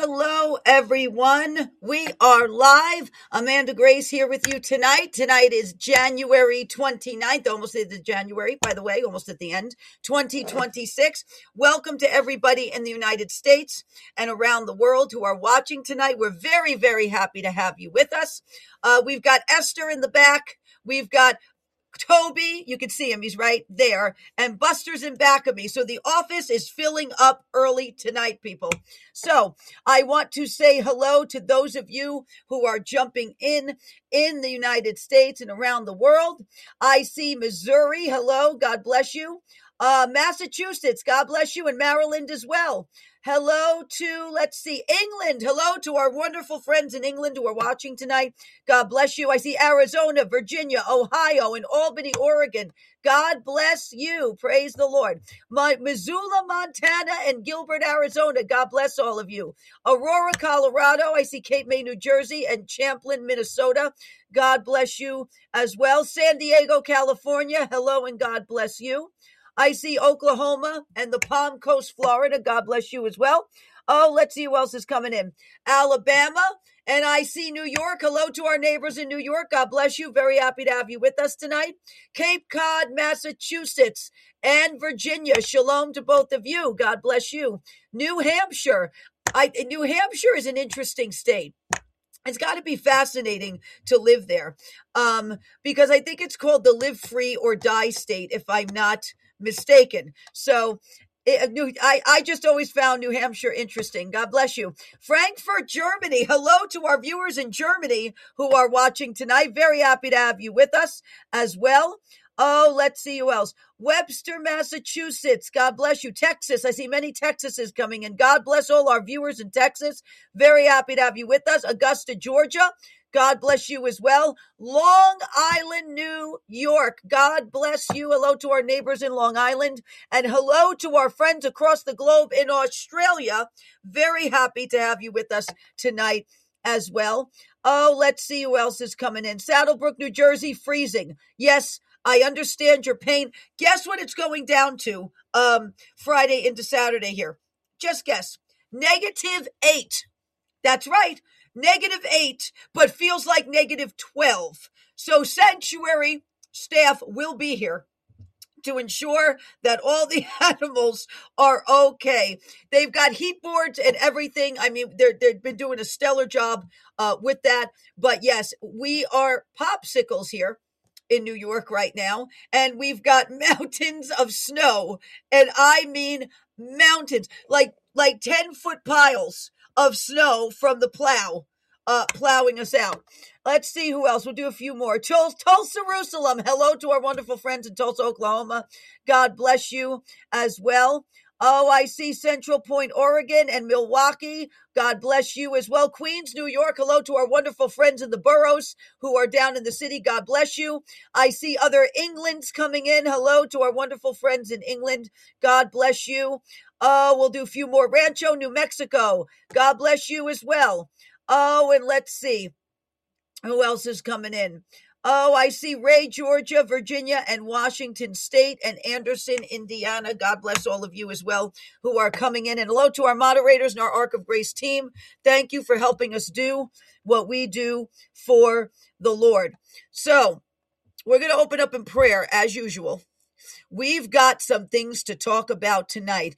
Hello, everyone. We are live. Amanda Grace here with you tonight. Tonight is January 29th, almost at the January, by the way, almost at the end, 2026. Welcome to everybody in the United States and around the world who are watching tonight. We're very, very happy to have you with us. We've got Esther in the back. We've got Toby, you can see him, he's right there, and Buster's in back of me. So the office is filling up early tonight, people. So I want to say hello to those of you who are jumping in the United States and around the world. I see Missouri, hello, God bless you. Massachusetts, God bless you, and Maryland as well. Hello to, let's see, England. Hello to our wonderful friends in England who are watching tonight. God bless you. I see Arizona, Virginia, Ohio, and Albany, Oregon. God bless you. Praise the Lord. Missoula, Montana, and Gilbert, Arizona. God bless all of you. Aurora, Colorado. I see Cape May, New Jersey, and Champlin, Minnesota. God bless you as well. San Diego, California. Hello, and God bless you. I see Oklahoma and the Palm Coast, Florida. God bless you as well. Oh, let's see who else is coming in. Alabama, and I see New York. Hello to our neighbors in New York. God bless you. Very happy to have you with us tonight. Cape Cod, Massachusetts, and Virginia. Shalom to both of you. God bless you. New Hampshire. New Hampshire is an interesting state. It's got to be fascinating to live there because I think it's called the live free or die state, if I'm not mistaken. So I just always found New Hampshire interesting. God bless you. Frankfurt, Germany. Hello to our viewers in Germany who are watching tonight. Very happy to have you with us as well. Oh, let's see who else. Webster, Massachusetts. God bless you. Texas. I see many Texases coming in. God bless all our viewers in Texas. Very happy to have you with us. Augusta, Georgia. God bless you as well. Long Island, New York. God bless you. Hello to our neighbors in Long Island. And hello to our friends across the globe in Australia. Very happy to have you with us tonight as well. Oh, let's see who else is coming in. Saddlebrook, New Jersey, freezing. Yes, I understand your pain. Guess what it's going down to Friday into Saturday here? Just guess. -8. That's right. -8, but feels like -12. So sanctuary staff will be here to ensure that all the animals are okay. They've got heat boards and everything. I mean, they've been doing a stellar job with that. But yes, we are popsicles here in New York right now, and we've got mountains of snow, and I mean mountains, like 10-foot piles of snow from the plowing us out. Let's see who else. We'll do a few more. Tulsa, Jerusalem. Hello to our wonderful friends in Tulsa, Oklahoma. God bless you as well. Oh, I see Central Point, Oregon, and Milwaukee. God bless you as well. Queens, New York. Hello to our wonderful friends in the boroughs who are down in the city. God bless you. I see other Englands coming in. Hello to our wonderful friends in England. God bless you. Oh, we'll do a few more. Rancho, New Mexico. God bless you as well. Oh, and let's see. Who else is coming in? Oh, I see Ray, Georgia, Virginia, and Washington State, and Anderson, Indiana. God bless all of you as well who are coming in. And hello to our moderators and our Ark of Grace team. Thank you for helping us do what we do for the Lord. So we're going to open up in prayer as usual. We've got some things to talk about tonight.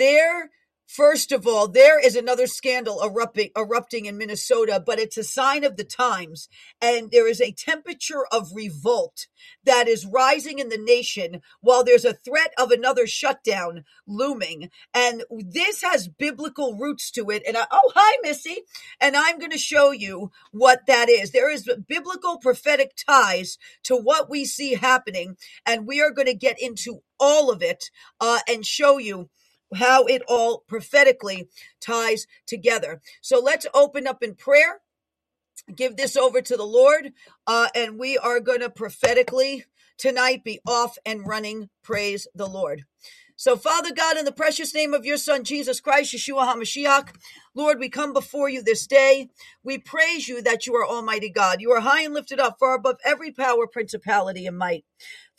First of all, there is another scandal erupting in Minnesota, but it's a sign of the times. And there is a temperature of revolt that is rising in the nation while there's a threat of another shutdown looming. And this has biblical roots to it. And hi, Missy. And I'm going to show you what that is. There is biblical prophetic ties to what we see happening. And we are going to get into all of it and show you how it all prophetically ties together. So let's open up in prayer, give this over to the Lord, and we are going to prophetically tonight be off and running. Praise the Lord. So, Father God, in the precious name of your Son, Jesus Christ, Yeshua HaMashiach, Lord, we come before you this day. We praise you that you are Almighty God. You are high and lifted up, far above every power, principality, and might.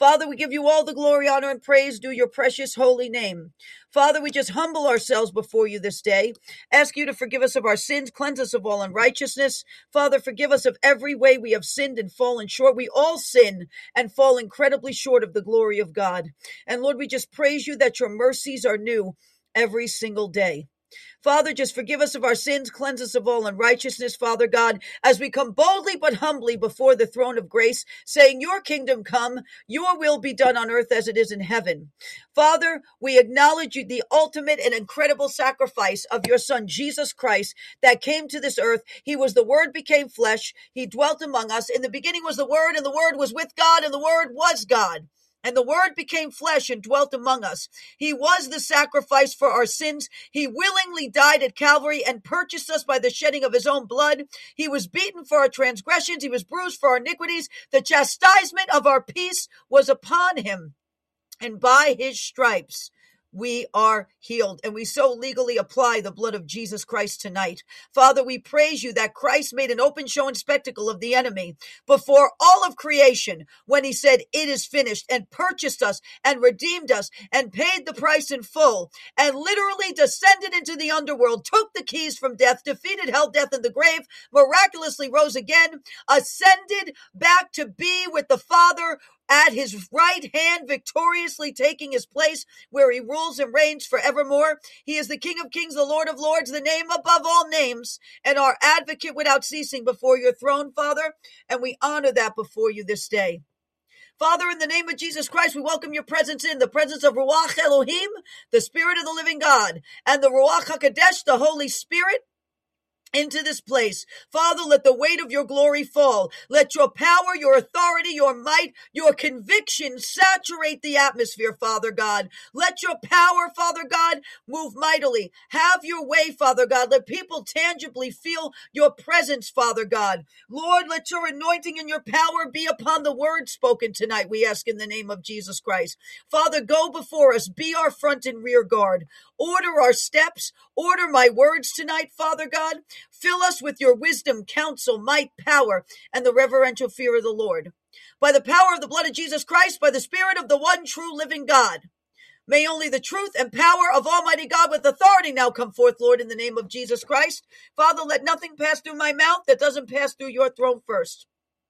Father, we give you all the glory, honor, and praise due your precious holy name. Father, we just humble ourselves before you this day, ask you to forgive us of our sins, cleanse us of all unrighteousness. Father, forgive us of every way we have sinned and fallen short. We all sin and fall incredibly short of the glory of God. And Lord, we just praise you that your mercies are new every single day. Father, just forgive us of our sins, cleanse us of all unrighteousness, Father God, as we come boldly but humbly before the throne of grace, saying, your kingdom come, your will be done on earth as it is in heaven. Father, we acknowledge you, the ultimate and incredible sacrifice of your Son, Jesus Christ, that came to this earth. He was the Word became flesh. He dwelt among us. In the beginning was the Word, and the Word was with God, and the Word was God. And the Word became flesh and dwelt among us. He was the sacrifice for our sins. He willingly died at Calvary and purchased us by the shedding of his own blood. He was beaten for our transgressions. He was bruised for our iniquities. The chastisement of our peace was upon him. And by his stripes, we are healed, and we so legally apply the blood of Jesus Christ tonight. Father, we praise you that Christ made an open show and spectacle of the enemy before all of creation when he said, it is finished, and purchased us and redeemed us and paid the price in full, and literally descended into the underworld, took the keys from death, defeated hell, death, and the grave, miraculously rose again, ascended back to be with the Father at his right hand, victoriously taking his place where he rules and reigns forevermore. He is the King of kings, the Lord of lords, the name above all names, and our advocate without ceasing before your throne, Father, and we honor that before you this day. Father, in the name of Jesus Christ, we welcome your presence in the presence of Ruach Elohim, the Spirit of the living God, and the Ruach HaKodesh, the Holy Spirit, into this place. Father, let the weight of your glory fall. Let your power, your authority, your might, your conviction saturate the atmosphere, Father God. Let your power, Father God, move mightily. Have your way, Father God. Let people tangibly feel your presence, Father God. Lord, let your anointing and your power be upon the word spoken tonight, we ask in the name of Jesus Christ. Father, go before us. Be our front and rear guard. Order our steps. Order my words tonight, Father God. Fill us with your wisdom, counsel, might, power, and the reverential fear of the Lord. By the power of the blood of Jesus Christ, by the Spirit of the one true living God, may only the truth and power of Almighty God with authority now come forth, Lord, in the name of Jesus Christ. Father, let nothing pass through my mouth that doesn't pass through your throne first.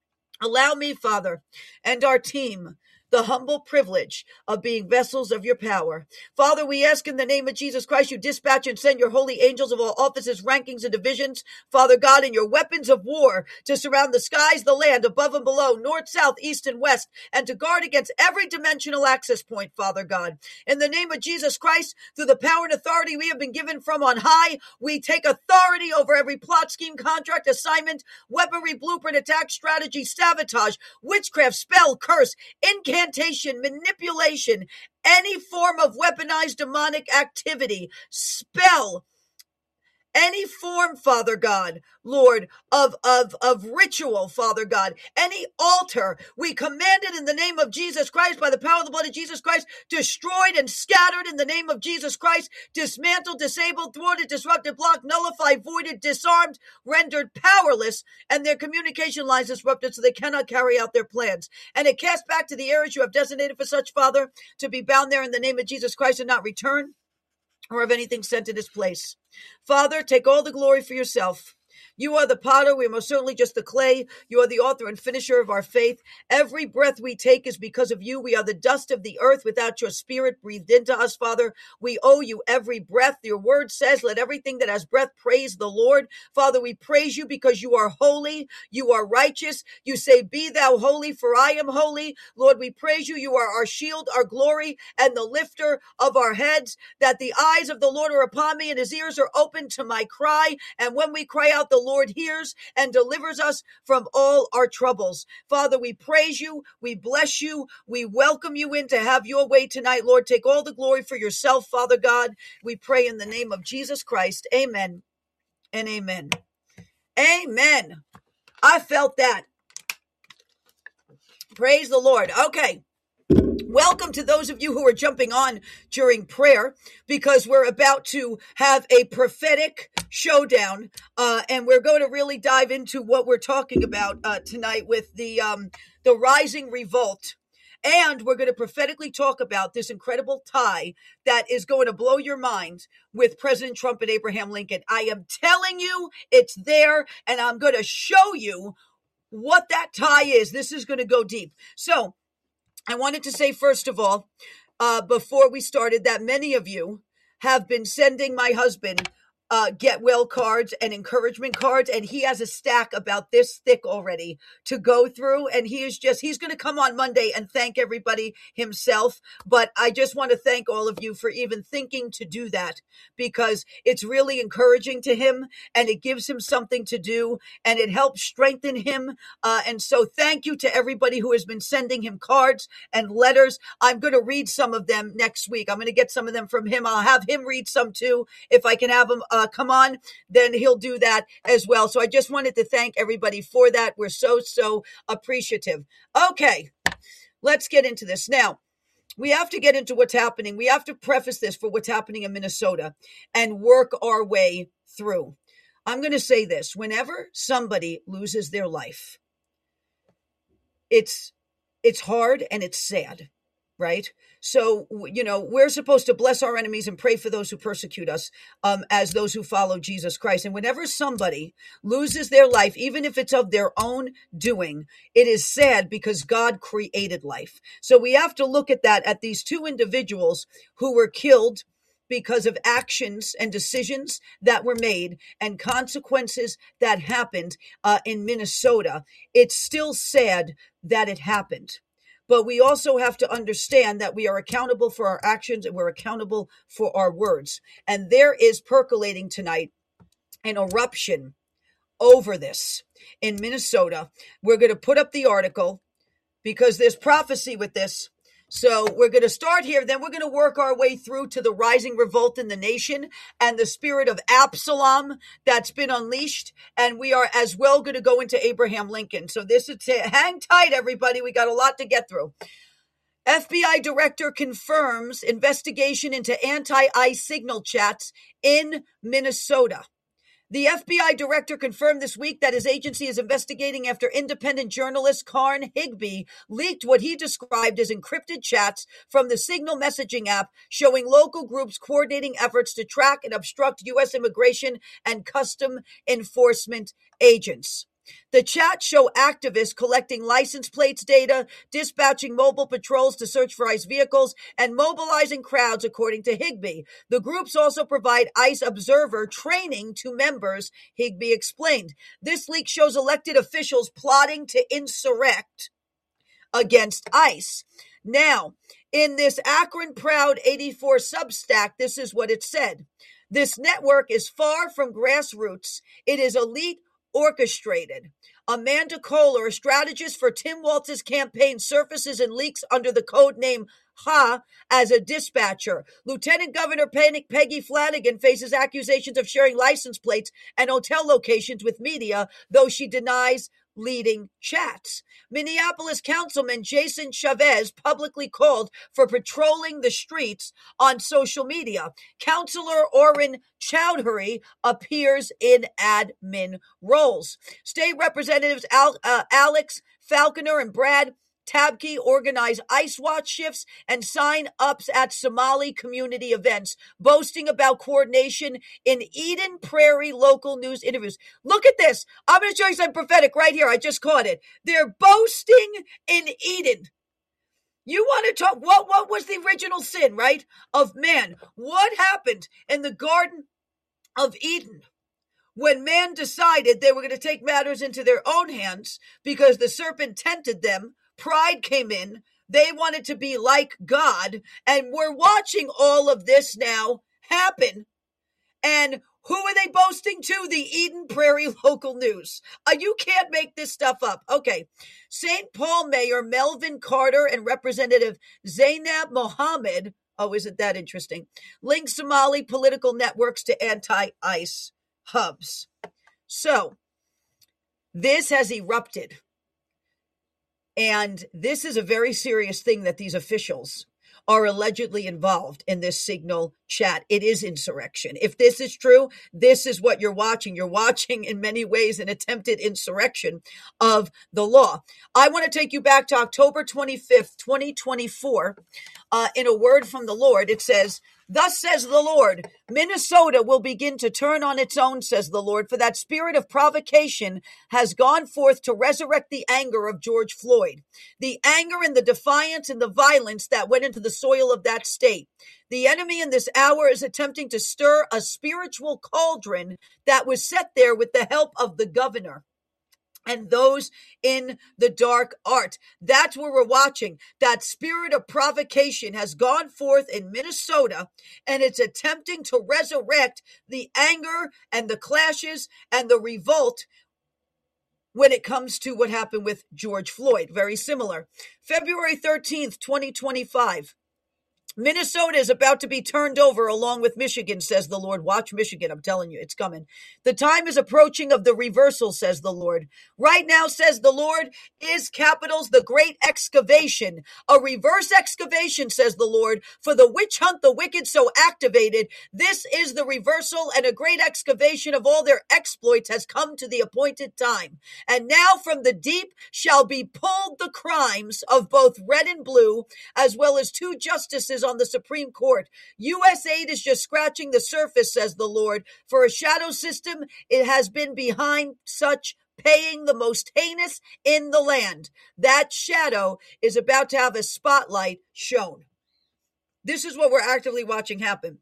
Allow me, Father, and our team the humble privilege of being vessels of your power. Father, we ask in the name of Jesus Christ, you dispatch and send your holy angels of all offices, rankings, and divisions, Father God, and your weapons of war to surround the skies, the land, above and below, north, south, east, and west, and to guard against every dimensional access point, Father God. In the name of Jesus Christ, through the power and authority we have been given from on high, we take authority over every plot, scheme, contract, assignment, weaponry, blueprint, attack, strategy, sabotage, witchcraft, spell, curse, incantation, manipulation, any form of weaponized demonic activity, spell, any form, Father God, Lord, of ritual, Father God, any altar, we command it in the name of Jesus Christ, by the power of the blood of Jesus Christ, destroyed and scattered in the name of Jesus Christ, dismantled, disabled, thwarted, disrupted, blocked, nullified, voided, disarmed, rendered powerless, and their communication lines disrupted so they cannot carry out their plans. And it cast back to the areas you have designated for such, Father, to be bound there in the name of Jesus Christ and not return or of anything sent to this place. Father, take all the glory for yourself. You are the potter. We are most certainly just the clay. You are the author and finisher of our faith. Every breath we take is because of you. We are the dust of the earth without your spirit breathed into us, Father. We owe you every breath. Your word says, let everything that has breath praise the Lord. Father, we praise you because you are holy. You are righteous. You say, be thou holy, for I am holy. Lord, we praise you. You are our shield, our glory, and the lifter of our heads, that the eyes of the Lord are upon me and his ears are open to my cry. And when we cry out, the Lord hears and delivers us from all our troubles. Father, we praise you. We bless you. We welcome you in to have your way tonight. Lord, take all the glory for yourself, Father God. We pray in the name of Jesus Christ. Amen and amen. Amen. I felt that. Praise the Lord. Okay. Welcome to those of you who are jumping on during prayer, because we're about to have a prophetic showdown, and we're going to really dive into what we're talking about tonight with the rising revolt And we're going to prophetically talk about this incredible tie that is going to blow your mind with President Trump and Abraham Lincoln. I am telling you, it's there, and I'm going to show you what that tie is. This is going to go deep. So I wanted to say, first of all, before we started, that many of you have been sending my husband get well cards and encouragement cards, and he has a stack about this thick already to go through, and he's going to come on Monday and thank everybody himself. But I just want to thank all of you for even thinking to do that, because it's really encouraging to him, and it gives him something to do, and it helps strengthen him. And so thank you to everybody who has been sending him cards and letters. I'm going to read some of them next week. I'm going to get some of them from him. I'll have him read some too. If I can have him come on, then he'll do that as well. So I just wanted to thank everybody for that. We're so appreciative. Okay, let's get into this. Now, we have to get into what's happening. We have to preface this for what's happening in Minnesota and work our way through. I'm going to say this. Whenever somebody loses their life, it's hard and it's sad, right? So, we're supposed to bless our enemies and pray for those who persecute us, as those who follow Jesus Christ. And whenever somebody loses their life, even if it's of their own doing, it is sad because God created life. So we have to look at that, at these two individuals who were killed because of actions and decisions that were made and consequences that happened in Minnesota. It's still sad that it happened. But we also have to understand that we are accountable for our actions and we're accountable for our words. And there is percolating tonight an eruption over this in Minnesota. We're going to put up the article because there's prophecy with this. So we're going to start here. Then we're going to work our way through to the rising revolt in the nation and the spirit of Absalom that's been unleashed. And we are as well going to go into Abraham Lincoln. So this is hang tight, everybody. We got a lot to get through. FBI director confirms investigation into anti-ICE signal chats in Minnesota. The FBI director confirmed this week that his agency is investigating after independent journalist Karin Higby leaked what he described as encrypted chats from the Signal messaging app showing local groups coordinating efforts to track and obstruct U.S. immigration and custom enforcement agents. The chats show activists collecting license plates data, dispatching mobile patrols to search for ICE vehicles, and mobilizing crowds, according to Higby. The groups also provide ICE observer training to members, Higby explained. This leak shows elected officials plotting to insurrect against ICE. Now, in this Akron Proud 84 Substack, this is what it said. This network is far from grassroots. It is elite orchestrated. Amanda Kohler, a strategist for Tim Walz's campaign, surfaces and leaks under the code name Ha as a dispatcher. Lieutenant Governor Peggy Flanagan faces accusations of sharing license plates and hotel locations with media, though she denies leading chats. Minneapolis Councilman Jason Chavez publicly called for patrolling the streets on social media. Councilor Orrin Chowdhury appears in admin roles. State Representatives Alex Falconer and Brad Tabke organize ICE watch shifts and sign-ups at Somali community events, boasting about coordination in Eden Prairie local news interviews. Look at this. I'm going to show you something prophetic right here. I just caught it. They're boasting in Eden. You want to talk, what was the original sin, right, of man? What happened in the Garden of Eden when man decided they were going to take matters into their own hands because the serpent tempted them? Pride came in. They wanted to be like God. And we're watching all of this now happen. And who are they boasting to? The Eden Prairie local news. You can't make this stuff up. Okay. St. Paul Mayor Melvin Carter and Representative Zainab Mohammed, oh, isn't that interesting, linked Somali political networks to anti-ICE hubs. So this has erupted. And this is a very serious thing that these officials are allegedly involved in this signal chat, it is insurrection. If this is true, this is what you're watching. You're watching in many ways an attempted insurrection of the law. I want to take you back to October 25th, 2024. In a word from the Lord, it says, "Thus says the Lord, Minnesota will begin to turn on its own, says the Lord, for that spirit of provocation has gone forth to resurrect the anger of George Floyd, the anger and the defiance and the violence that went into the soil of that state. The enemy in this hour is attempting to stir a spiritual cauldron that was set there with the help of the governor and those in the dark art." That's where we're watching. That spirit of provocation has gone forth in Minnesota, and it's attempting to resurrect the anger and the clashes and the revolt when it comes to what happened with George Floyd. Very similar. February 13th, 2025. Minnesota is about to be turned over along with Michigan, says the Lord. Watch Michigan. I'm telling you, it's coming. The time is approaching of the reversal, says the Lord. Right now, says the Lord, is capitals the great excavation. A reverse excavation, says the Lord, for the witch hunt the wicked so activated. This is the reversal, and a great excavation of all their exploits has come to the appointed time. And now from the deep shall be pulled the crimes of both red and blue, as well as two justices on the Supreme Court. U.S. aid is just scratching the surface, says the Lord. For a shadow system, it has been behind such paying the most heinous in the land. That shadow is about to have a spotlight shown. This is what we're actively watching happen.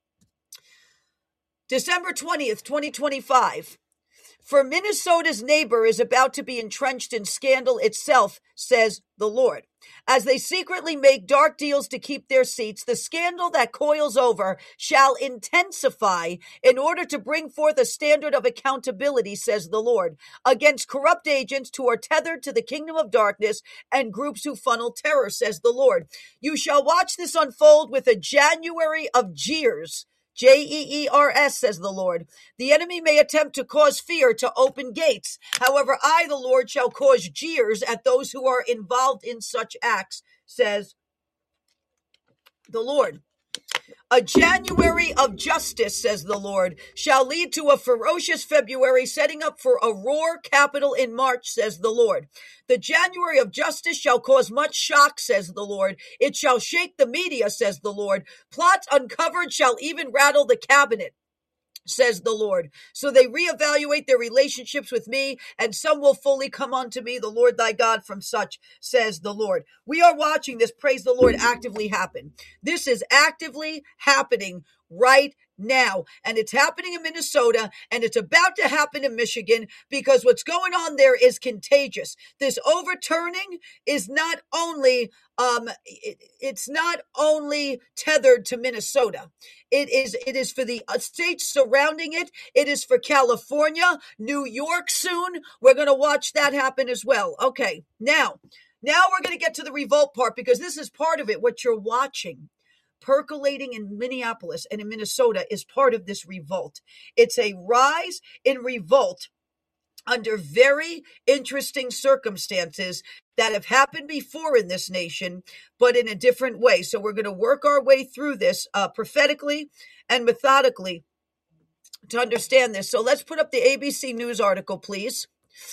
December 20th, 2025. For Minnesota's neighbor is about to be entrenched in scandal itself, says the Lord. As they secretly make dark deals to keep their seats, the scandal that coils over shall intensify in order to bring forth a standard of accountability, says the Lord, against corrupt agents who are tethered to the kingdom of darkness and groups who funnel terror, says the Lord. You shall watch this unfold with a January of jeers. Jeers, says the Lord. The enemy may attempt to cause fear to open gates. However, I, the Lord, shall cause jeers at those who are involved in such acts, says the Lord. A January of justice, says the Lord, shall lead to a ferocious February, setting up for a roar capital in March, says the Lord. The January of justice shall cause much shock, says the Lord. It shall shake the media, says the Lord. Plots uncovered shall even rattle the cabinet, says the Lord. So they reevaluate their relationships with me, and some will fully come unto me, the Lord thy God, from such, says the Lord. We are watching this, praise the Lord, actively happen. This is actively happening right now, and it's happening in Minnesota, and it's about to happen in Michigan, because what's going on there is contagious. This overturning is not only it's not only tethered to Minnesota. It is for the states surrounding it. It is for California, New York soon. We're going to watch that happen as well. Okay, now we're going to get to the revolt part, because this is part of it. What you're watching percolating in Minneapolis and in Minnesota is part of this revolt. It's a rise in revolt under very interesting circumstances that have happened before in this nation, but in a different way. So we're going to work our way through this prophetically and methodically to understand this. So let's put up the ABC News article, please.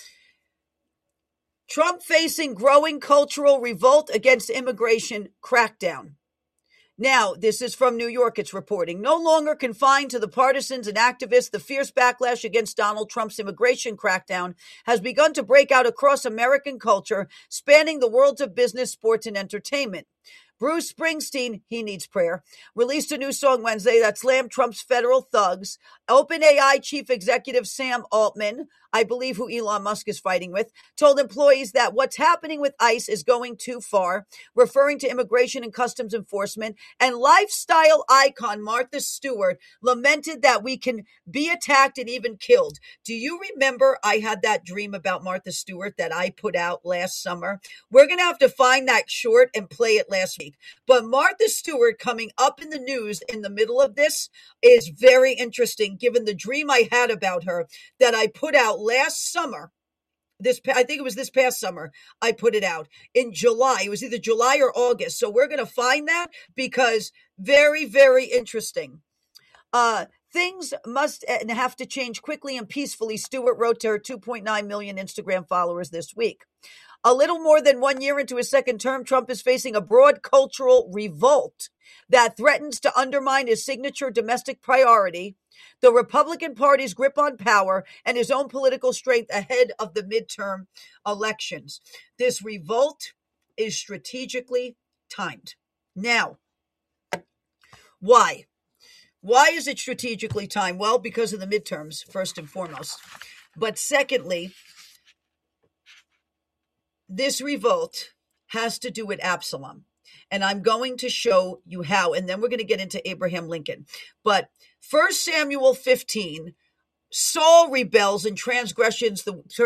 Trump facing growing cultural revolt against immigration crackdown. Now, this is from New York, it's reporting. No longer confined to the partisans and activists, the fierce backlash against Donald Trump's immigration crackdown has begun to break out across American culture, spanning the worlds of business, sports, and entertainment. Bruce Springsteen, he needs prayer, released a new song Wednesday that slammed Trump's federal thugs. OpenAI chief executive Sam Altman, I believe who Elon Musk is fighting with, told employees that what's happening with ICE is going too far, referring to Immigration and Customs Enforcement. And lifestyle icon Martha Stewart lamented that we can be attacked and even killed. Do you remember I had that dream about Martha Stewart that I put out last summer? We're going to have to find that short and play it last week. But Martha Stewart coming up in the news in the middle of this is very interesting, given the dream I had about her that I put out last summer I think it was this past summer. I put it out in July. It was either July or August. So we're going to find that because very, very interesting. Things must and have to change quickly and peacefully, Stewart wrote to her 2.9 million Instagram followers this week. A little more than 1 year into his second term, Trump is facing a broad cultural revolt that threatens to undermine his signature domestic priority, the Republican Party's grip on power, and his own political strength ahead of the midterm elections. This revolt is strategically timed. Now, why? Why is it strategically timed? Well, because of the midterms, first and foremost. But secondly, this revolt has to do with Absalom. And I'm going to show you how, and then we're going to get into Abraham Lincoln. But 1 Samuel 15, Saul rebels and transgresses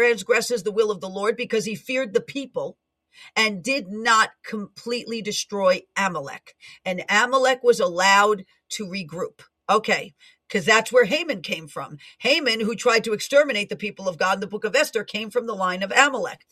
the will of the Lord because he feared the people and did not completely destroy Amalek. And Amalek was allowed to regroup. Okay, because that's where Haman came from. Haman, who tried to exterminate the people of God in the book of Esther, came from the line of Amalek.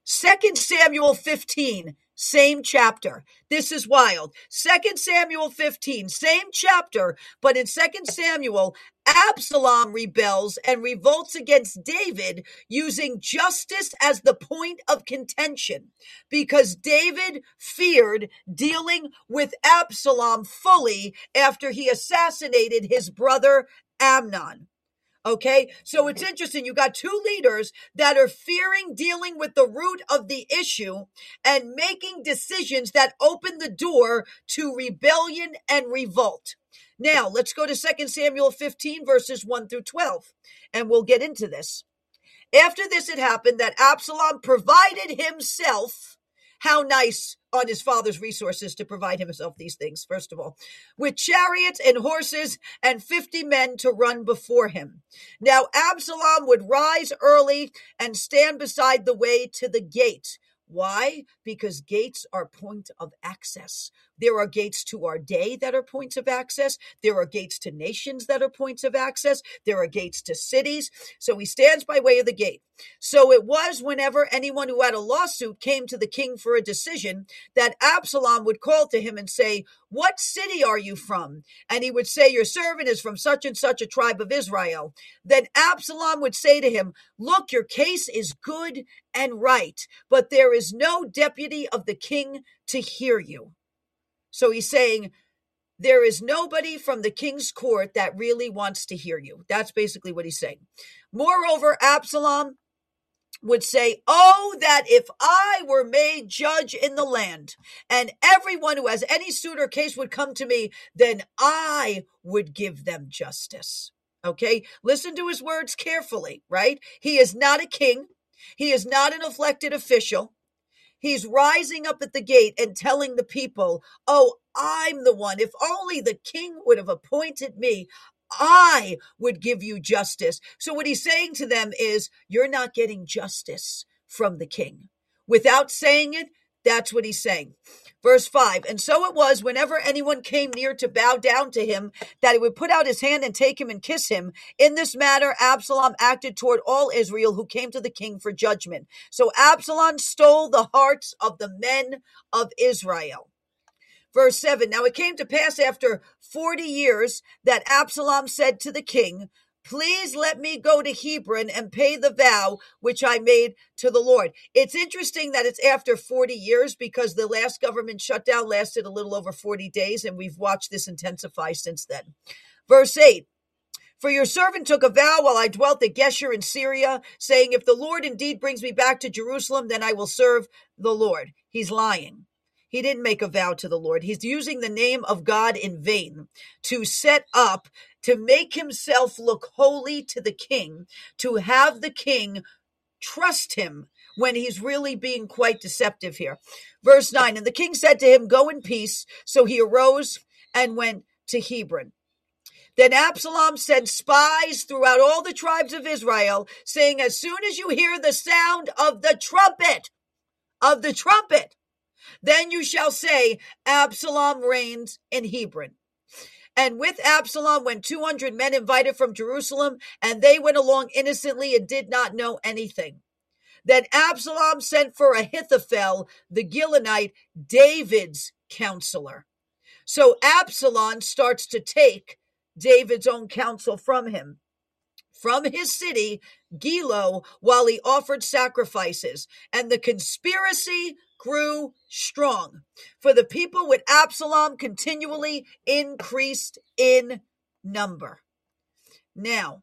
2 Samuel 15, same chapter. This is wild. 2 Samuel 15, same chapter, but in 2 Samuel, Absalom rebels and revolts against David using justice as the point of contention because David feared dealing with Absalom fully after he assassinated his brother Amnon. Okay, so it's interesting. You got two leaders that are fearing dealing with the root of the issue and making decisions that open the door to rebellion and revolt. Now, let's go to 2 Samuel 15, verses 1 through 12, and we'll get into this. After this had happened, that Absalom provided himself, how nice on his father's resources to provide himself these things, first of all, with chariots and horses and 50 men to run before him. Now Absalom would rise early and stand beside the way to the gate. Why? Because gates are point of access. There are gates to our day that are points of access. There are gates to nations that are points of access. There are gates to cities. So he stands by way of the gate. So it was whenever anyone who had a lawsuit came to the king for a decision that Absalom would call to him and say, "What city are you from?" And he would say, "Your servant is from such and such a tribe of Israel." Then Absalom would say to him, "Look, your case is good and right, but there is no deputy of the king to hear you." So he's saying, there is nobody from the king's court that really wants to hear you. That's basically what he's saying. Moreover, Absalom would say, "Oh, that if I were made judge in the land, and everyone who has any suit or case would come to me, then I would give them justice." Okay, listen to his words carefully, right? He is not a king. He is not an elected official. He's rising up at the gate and telling the people, "Oh, I'm the one. If only the king would have appointed me, I would give you justice." So what he's saying to them is, you're not getting justice from the king. Without saying it, that's what he's saying. Verse 5, and so it was whenever anyone came near to bow down to him, that he would put out his hand and take him and kiss him. In this manner, Absalom acted toward all Israel who came to the king for judgment. So Absalom stole the hearts of the men of Israel. Verse 7, now it came to pass after 40 years that Absalom said to the king, "Please let me go to Hebron and pay the vow which I made to the Lord." It's interesting that it's after 40 years because the last government shutdown lasted a little over 40 days, and we've watched this intensify since then. Verse 8, "For your servant took a vow while I dwelt at Geshur in Syria, saying, if the Lord indeed brings me back to Jerusalem, then I will serve the Lord." He's lying. He didn't make a vow to the Lord. He's using the name of God in vain to set up, to make himself look holy to the king, to have the king trust him when he's really being quite deceptive here. Verse 9, and the king said to him, "Go in peace." So he arose and went to Hebron. Then Absalom sent spies throughout all the tribes of Israel, saying, as soon as you hear the sound of the trumpet, then you shall say, Absalom reigns in Hebron. And with Absalom went 200 men invited from Jerusalem, and they went along innocently and did not know anything. Then Absalom sent for Ahithophel, the Gilonite, David's counselor. So Absalom starts to take David's own counsel from him, from his city, Gilo, while he offered sacrifices. And the conspiracy grew strong, for the people with Absalom continually increased in number. Now,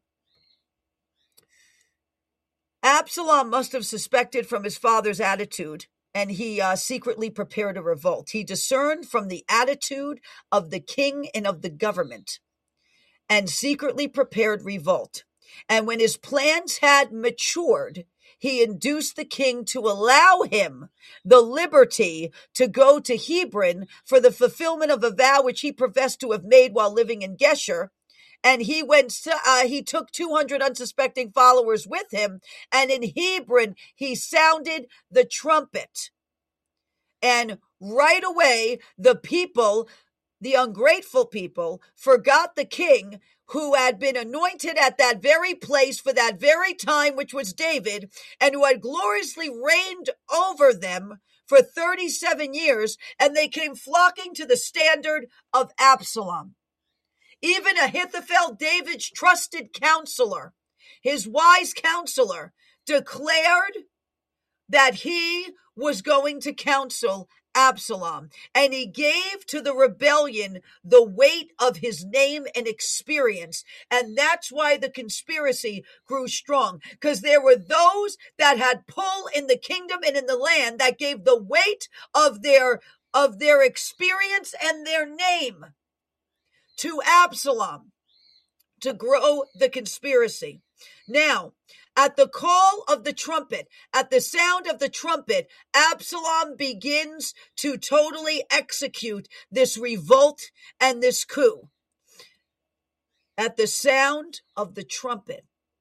Absalom must have suspected from his father's attitude, and he secretly prepared a revolt. He discerned from the attitude of the king and of the government, and secretly prepared revolt. And when his plans had matured, he induced the king to allow him the liberty to go to Hebron for the fulfillment of a vow which he professed to have made while living in Geshur. And he he took 200 unsuspecting followers with him. And in Hebron, he sounded the trumpet. And right away, the people, the ungrateful people, forgot the king who had been anointed at that very place for that very time, which was David, and who had gloriously reigned over them for 37 years. And they came flocking to the standard of Absalom. Even Ahithophel, David's trusted counselor, his wise counselor, declared that he was going to counsel Absalom. And he gave to the rebellion the weight of his name and experience. And that's why the conspiracy grew strong, because there were those that had pull in the kingdom and in the land that gave the weight of their experience and their name to Absalom to grow the conspiracy. Now, at the call of the trumpet, at the sound of the trumpet, Absalom begins to totally execute this revolt and this coup. At the sound of the trumpet,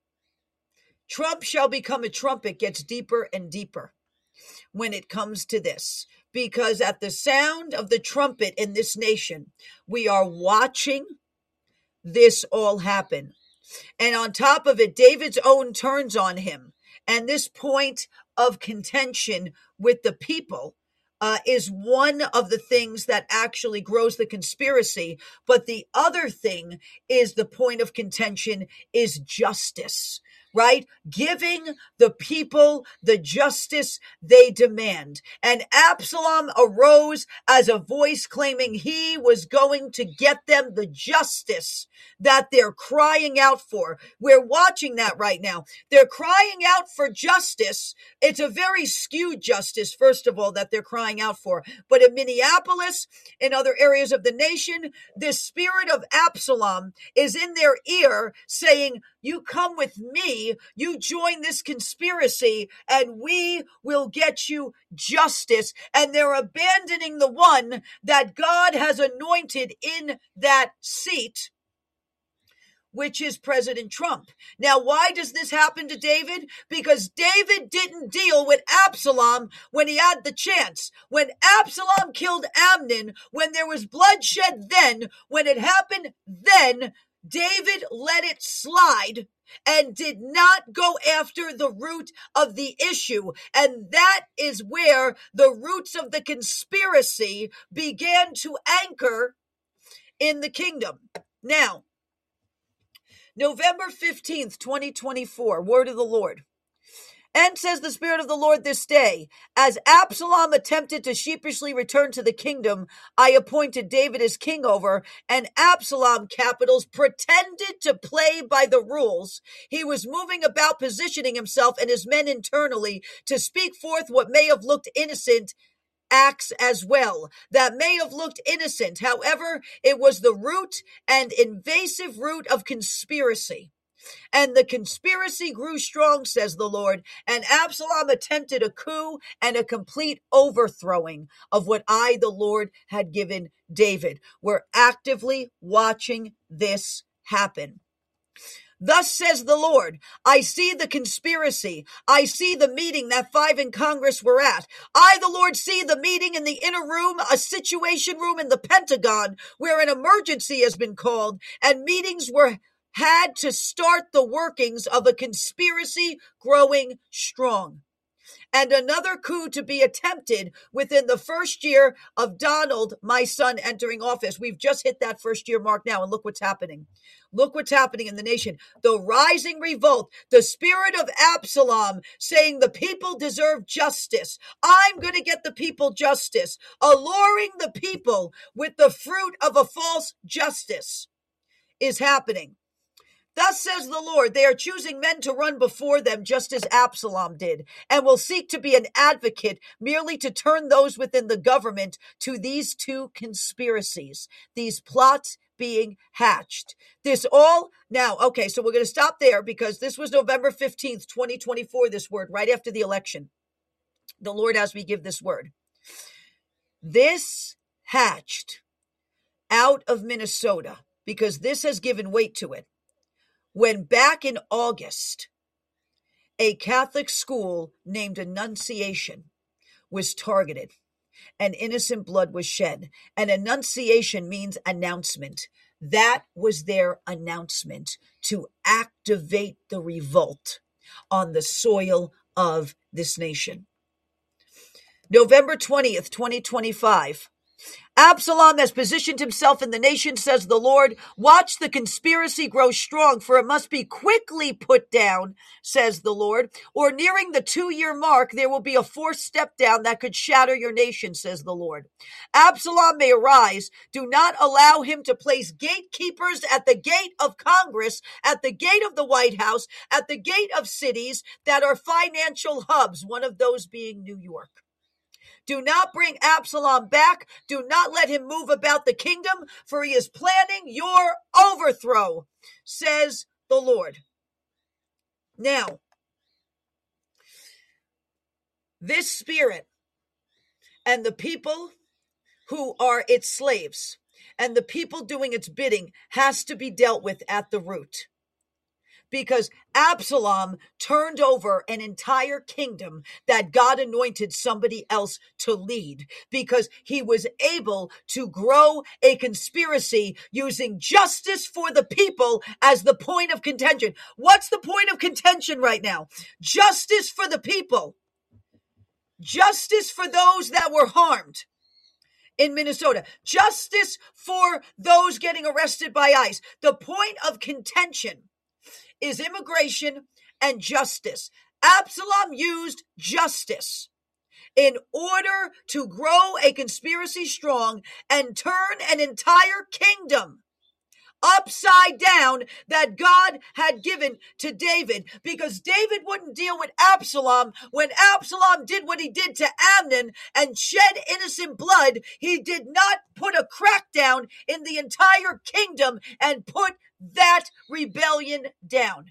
Trump shall become a trumpet gets deeper and deeper when it comes to this. Because at the sound of the trumpet in this nation, we are watching this all happen. And on top of it, David's own turns on him. And this point of contention with the people is one of the things that actually grows the conspiracy. But the other thing is the point of contention is justice. Right? Giving the people the justice they demand. And Absalom arose as a voice claiming he was going to get them the justice that they're crying out for. We're watching that right now. They're crying out for justice. It's a very skewed justice, first of all, that they're crying out for. But in Minneapolis, in other areas of the nation, the spirit of Absalom is in their ear saying, you come with me, you join this conspiracy, and we will get you justice. And they're abandoning the one that God has anointed in that seat, which is President Trump. Now, why does this happen to David? Because David didn't deal with Absalom when he had the chance. When Absalom killed Amnon, when there was bloodshed then, when it happened then, David let it slide and did not go after the root of the issue. And that is where the roots of the conspiracy began to anchor in the kingdom. Now, November 15th, 2024, word of the Lord. And says the Spirit of the Lord this day, as Absalom attempted to sheepishly return to the kingdom I appointed David as king over, and Absalom, capitals, pretended to play by the rules. He was moving about, positioning himself and his men internally to speak forth what may have looked innocent acts as well, that may have looked innocent. However, it was the root and invasive root of conspiracy. And the conspiracy grew strong, says the Lord, and Absalom attempted a coup and a complete overthrowing of what I, the Lord, had given David. We're actively watching this happen. Thus says the Lord, I see the conspiracy. I see the meeting that 5 in Congress were at. I, the Lord, see the meeting in the inner room, a situation room in the Pentagon where an emergency has been called and meetings had to start the workings of a conspiracy growing strong. and another coup to be attempted within the first year of Donald, my son, entering office. We've just hit that first year mark now, and look what's happening. Look what's happening in the nation. The rising revolt, the spirit of Absalom saying the people deserve justice. I'm going to get the people justice, alluring the people with the fruit of a false justice is happening. Thus says the Lord, they are choosing men to run before them just as Absalom did, and will seek to be an advocate merely to turn those within the government to these two conspiracies, these plots being hatched. This all, now, okay, so we're going to stop there because this was November 15th, 2024, this word, right after the election. The Lord has me give this word. This hatched out of Minnesota because this has given weight to it. When back in August, a Catholic school named Annunciation was targeted and innocent blood was shed. And Annunciation means announcement. That was their announcement to activate the revolt on the soil of this nation. November 20th, 2025. Absalom has positioned himself in the nation, says the Lord. Watch the conspiracy grow strong, for it must be quickly put down, says the Lord. Or nearing the 2-year mark, there will be a forced step down that could shatter your nation, says the Lord. Absalom may arise. Do not allow him to place gatekeepers at the gate of Congress, at the gate of the White House, at the gate of cities that are financial hubs, one of those being New York. Do not bring Absalom back. Do not let him move about the kingdom, for he is planning your overthrow, says the Lord. Now, this spirit and the people who are its slaves and the people doing its bidding has to be dealt with at the root. Because Absalom turned over an entire kingdom that God anointed somebody else to lead, because he was able to grow a conspiracy using justice for the people as the point of contention. What's the point of contention right now? Justice for the people. Justice for those that were harmed in Minnesota. Justice for those getting arrested by ICE. The point of contention is immigration and justice. Absalom used justice in order to grow a conspiracy strong and turn an entire kingdom upside down that God had given to David, because David wouldn't deal with Absalom. When Absalom did what he did to Amnon and shed innocent blood, he did not put a crackdown in the entire kingdom and put that rebellion down.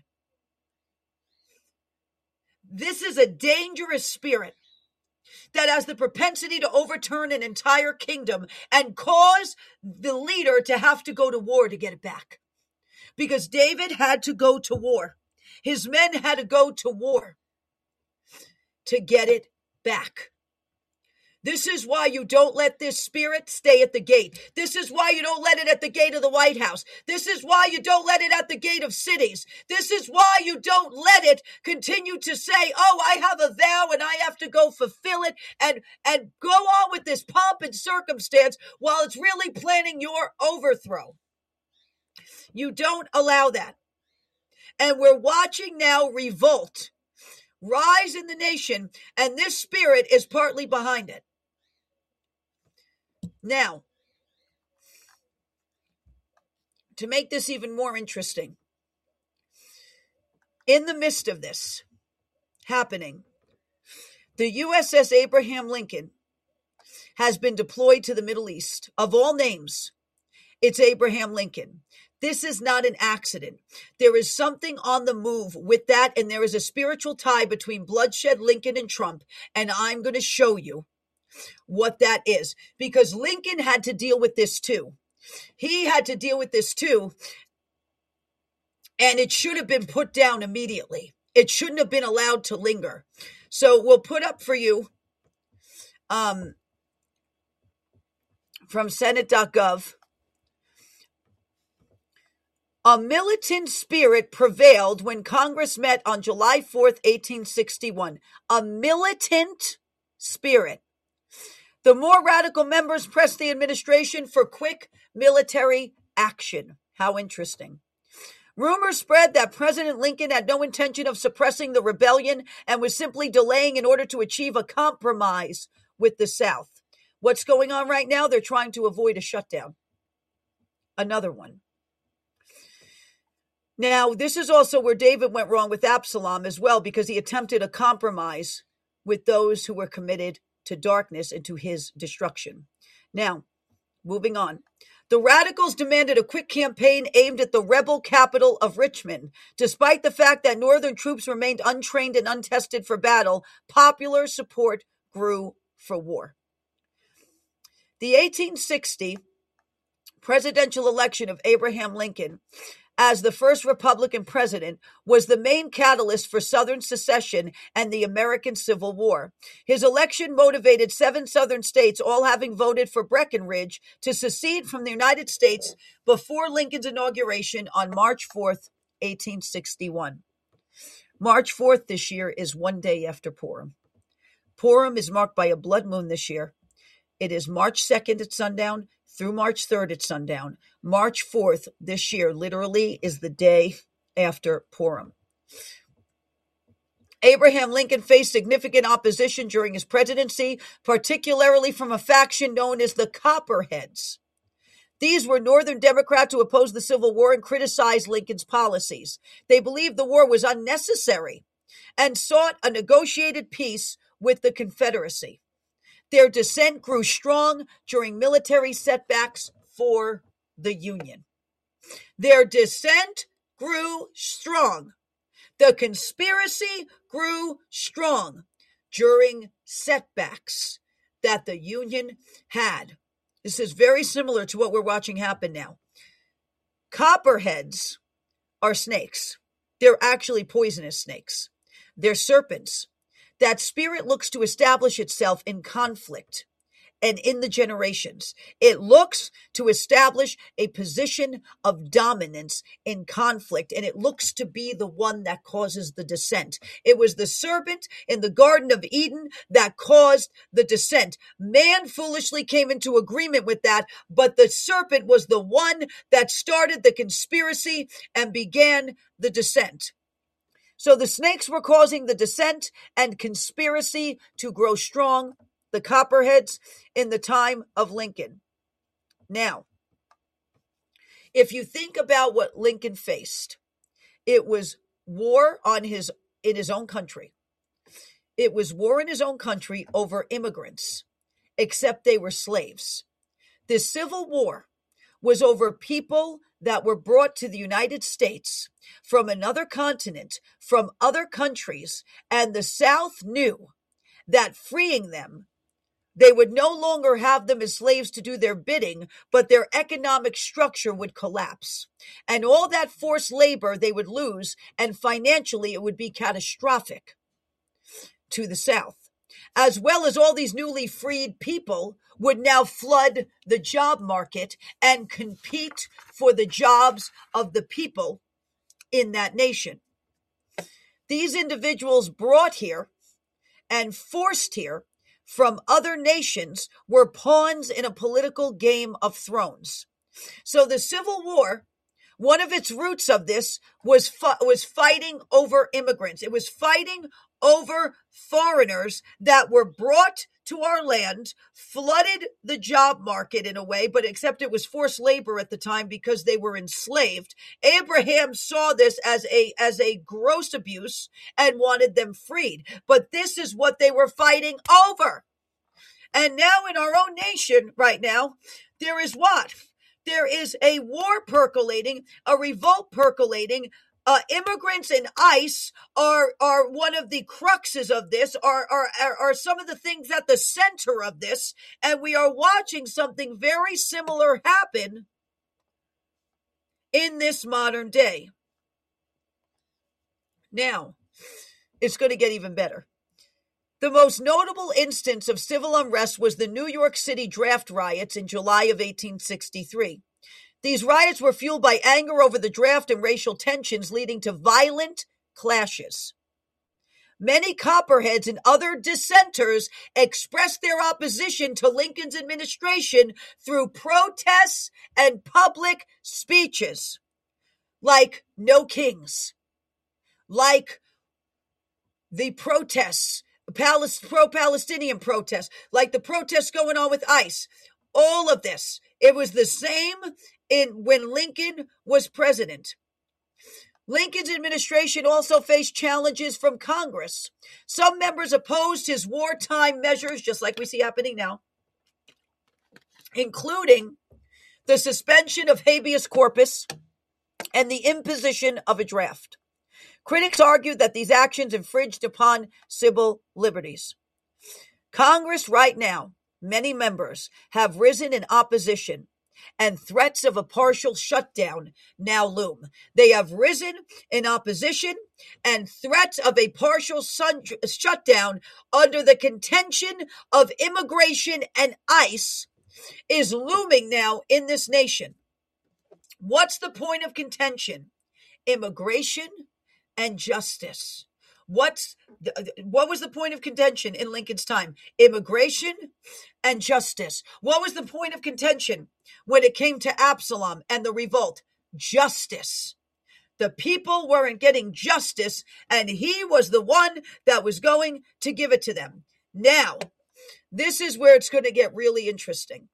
This is a dangerous spirit that has the propensity to overturn an entire kingdom and cause the leader to have to go to war to get it back. Because David had to go to war. His men had to go to war to get it back. This is why you don't let this spirit stay at the gate. This is why you don't let it at the gate of the White House. This is why you don't let it at the gate of cities. This is why you don't let it continue to say, oh, I have a vow and I have to go fulfill it and go on with this pomp and circumstance while it's really planning your overthrow. You don't allow that. And we're watching now revolt rise in the nation, and this spirit is partly behind it. Now, to make this even more interesting, in the midst of this happening, the USS Abraham Lincoln has been deployed to the Middle East. Of all names, it's Abraham Lincoln. This is not an accident. There is something on the move with that, and there is a spiritual tie between bloodshed, Lincoln, and Trump, and I'm going to show you what that is, because Lincoln had to deal with this too. He had to deal with this too, and it should have been put down immediately. It shouldn't have been allowed to linger. So we'll put up for you from Senate.gov A militant spirit prevailed when Congress met on July 4th, 1861. A militant spirit. The more radical members pressed the administration for quick military action. How interesting. Rumors spread that President Lincoln had no intention of suppressing the rebellion and was simply delaying in order to achieve a compromise with the South. What's going on right now? They're trying to avoid a shutdown. Another one. Now, this is also where David went wrong with Absalom as well, because he attempted a compromise with those who were committed to darkness and to his destruction. Now, moving on. The radicals demanded a quick campaign aimed at the rebel capital of Richmond. Despite the fact that Northern troops remained untrained and untested for battle, popular support grew for war. The 1860 presidential election of Abraham Lincoln as the first Republican president was the main catalyst for Southern secession and the American Civil War. His election motivated 7 Southern states, all having voted for Breckinridge, to secede from the United States before Lincoln's inauguration on March 4th, 1861. March 4th this year is one day after Purim. Purim is marked by a blood moon this year. It is March 2nd at sundown through March 3rd at sundown. March 4th this year literally is the day after Purim. Abraham Lincoln faced significant opposition during his presidency, particularly from a faction known as the Copperheads. These were Northern Democrats who opposed the Civil War and criticized Lincoln's policies. They believed the war was unnecessary and sought a negotiated peace with the Confederacy. Their dissent grew strong during military setbacks for the Union. Their dissent grew strong. The conspiracy grew strong during setbacks that the Union had. This is very similar to what we're watching happen now. Copperheads are snakes. They're actually poisonous snakes. They're serpents. That spirit looks to establish itself in conflict and in the generations. It looks to establish a position of dominance in conflict, and it looks to be the one that causes the descent. It was the serpent in the Garden of Eden that caused the descent. Man foolishly came into agreement with that, but the serpent was the one that started the conspiracy and began the descent. So the snakes were causing the descent and conspiracy to grow strong, the Copperheads, in the time of Lincoln. Now, if you think about what Lincoln faced, it was war in his own country. It was war in his own country over immigrants, except they were slaves. The Civil War was over people that were brought to the United States from another continent, from other countries, and the South knew that freeing them, they would no longer have them as slaves to do their bidding, but their economic structure would collapse. And all that forced labor they would lose, and financially it would be catastrophic to the South. As well as all these newly freed people would now flood the job market and compete for the jobs of the people in that nation. These individuals brought here and forced here from other nations were pawns in a political game of thrones. So the Civil War, one of its roots of this was fighting over immigrants. It was fighting over foreigners that were brought to our land, flooded the job market in a way, but except it was forced labor at the time because they were enslaved. Abraham saw this as a gross abuse and wanted them freed. But this is what they were fighting over. And now in our own nation right now, there is what? There is a war percolating, a revolt percolating. Immigrants and ICE are one of the cruxes of this, are some of the things at the center of this, and we are watching something very similar happen in this modern day. Now, it's going to get even better. The most notable instance of civil unrest was the New York City draft riots in July of 1863. These riots were fueled by anger over the draft and racial tensions, leading to violent clashes. Many Copperheads and other dissenters expressed their opposition to Lincoln's administration through protests and public speeches, like No Kings, like the protests, pro-Palestinian protests, like the protests going on with ICE. All of this. It was the same when Lincoln was president. Lincoln's administration also faced challenges from Congress. Some members opposed his wartime measures, just like we see happening now, including the suspension of habeas corpus and the imposition of a draft. Critics argued that these actions infringed upon civil liberties. Congress right now, many members have risen in opposition, and threats of a partial shutdown now loom. They have risen in opposition, and threats of a partial shutdown under the contention of immigration and ICE is looming now in this nation. What's the point of contention? Immigration and justice. What was the point of contention in Lincoln's time? Immigration and justice. What was the point of contention when it came to Absalom and the revolt? Justice. The people weren't getting justice, and he was the one that was going to give it to them. Now, this is where it's going to get really interesting.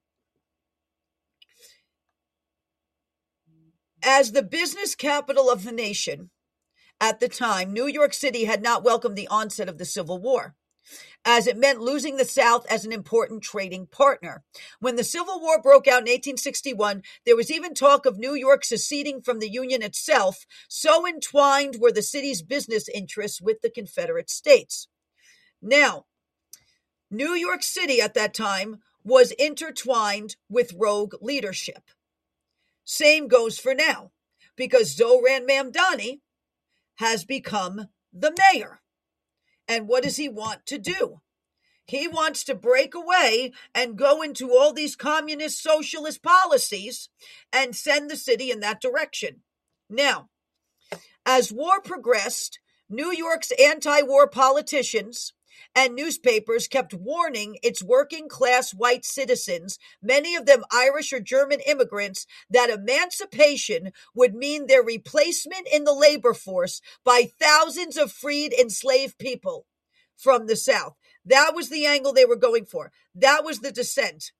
As the business capital of the nation, at the time, New York City had not welcomed the onset of the Civil War, as it meant losing the South as an important trading partner. When the Civil War broke out in 1861, there was even talk of New York seceding from the Union itself, so entwined were the city's business interests with the Confederate States. Now, New York City at that time was intertwined with rogue leadership. Same goes for now, because Zoran Mamdani has become the mayor. And what does he want to do? He wants to break away and go into all these communist socialist policies and send the city in that direction. Now, as war progressed, New York's anti-war politicians and newspapers kept warning its working-class white citizens, many of them Irish or German immigrants, that emancipation would mean their replacement in the labor force by thousands of freed enslaved people from the South. That was the angle they were going for. That was the dissent.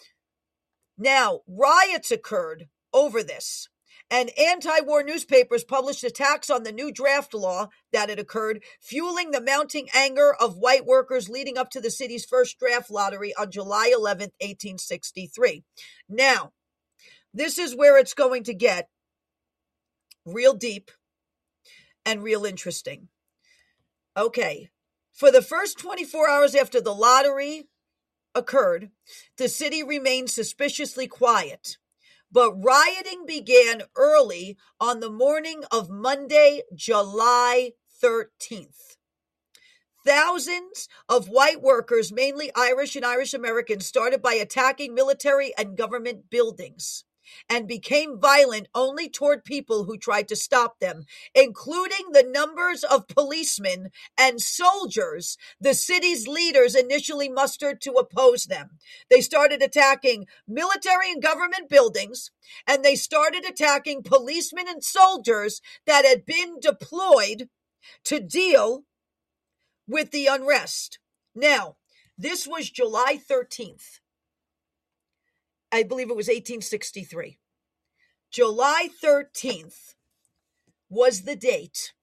Now, riots occurred over this, and anti-war newspapers published attacks on the new draft law that had occurred, fueling the mounting anger of white workers leading up to the city's first draft lottery on July 11th, 1863. Now, this is where it's going to get real deep and real interesting. Okay, for the first 24 hours after the lottery occurred, the city remained suspiciously quiet. But rioting began early on the morning of Monday, July 13th. Thousands of white workers, mainly Irish and Irish Americans, started by attacking military and government buildings and became violent only toward people who tried to stop them, including the numbers of policemen and soldiers the city's leaders initially mustered to oppose them. They started attacking military and government buildings, and they started attacking policemen and soldiers that had been deployed to deal with the unrest. Now, this was July 13th. I believe it was 1863. July 13th was the date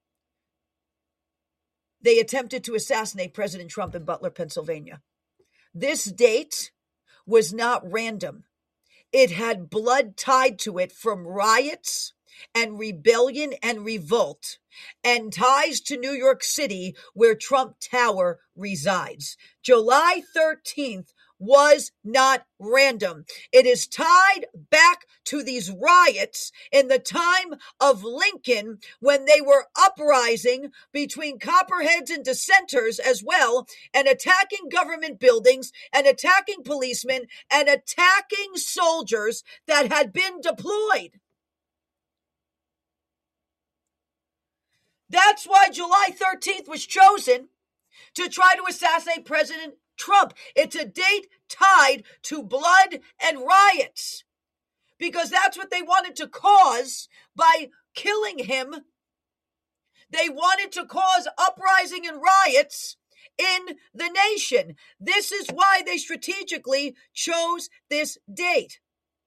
they attempted to assassinate President Trump in Butler, Pennsylvania. This date was not random. It had blood tied to it from riots and rebellion and revolt, and ties to New York City, where Trump Tower resides. July 13th was not random. It is tied back to these riots in the time of Lincoln when they were uprising between Copperheads and dissenters as well, and attacking government buildings and attacking policemen and attacking soldiers that had been deployed. That's why July 13th was chosen to try to assassinate President Trump. It's a date tied to blood and riots because that's what they wanted to cause by killing him. They wanted to cause uprising and riots in the nation. This is why they strategically chose this date.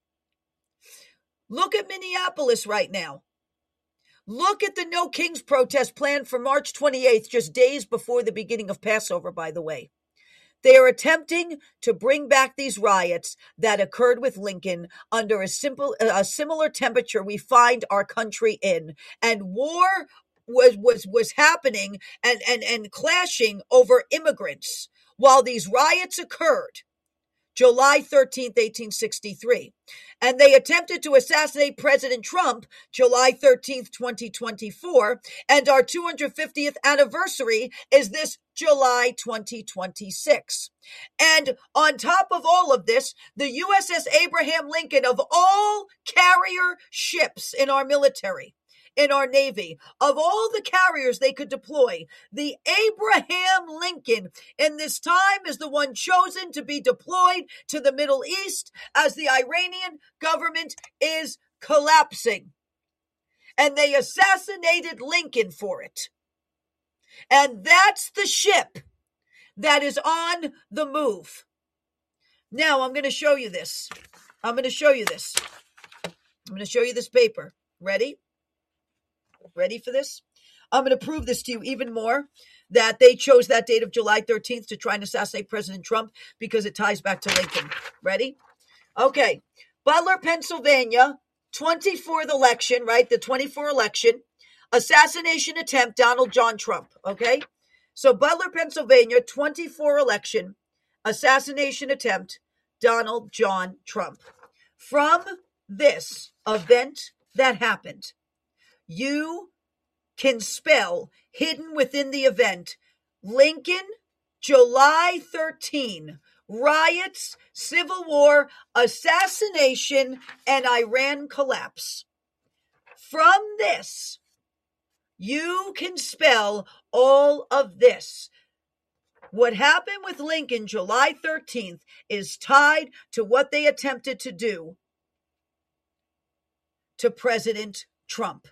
Look at Minneapolis right now. Look at the No Kings protest planned for March 28th, just days before the beginning of Passover, by the way. They are attempting to bring back these riots that occurred with Lincoln under a similar temperature we find our country in. And war was happening and clashing over immigrants while these riots occurred. July 13th, 1863. And they attempted to assassinate President Trump July 13th, 2024. And our 250th anniversary is this July 2026. And on top of all of this, the USS Abraham Lincoln, of all carrier ships in our military, in our Navy, of all the carriers they could deploy, the Abraham Lincoln in this time is the one chosen to be deployed to the Middle East as the Iranian government is collapsing. And they assassinated Lincoln for it. And that's the ship that is on the move. Now I'm going to show you this. I'm going to show you this paper. Ready? Ready for this? I'm going to prove this to you even more, that they chose that date of July 13th to try and assassinate President Trump because it ties back to Lincoln. Ready? Okay. Butler, Pennsylvania, 24th election, right? The 24 election, assassination attempt, Donald John Trump. Okay. So Butler, Pennsylvania, 24 election, assassination attempt, Donald John Trump. From this event that happened, you can spell hidden within the event Lincoln, July 13, riots, civil war, assassination, and Iran collapse. From this, you can spell all of this. What happened with Lincoln July 13th is tied to what they attempted to do to President Trump.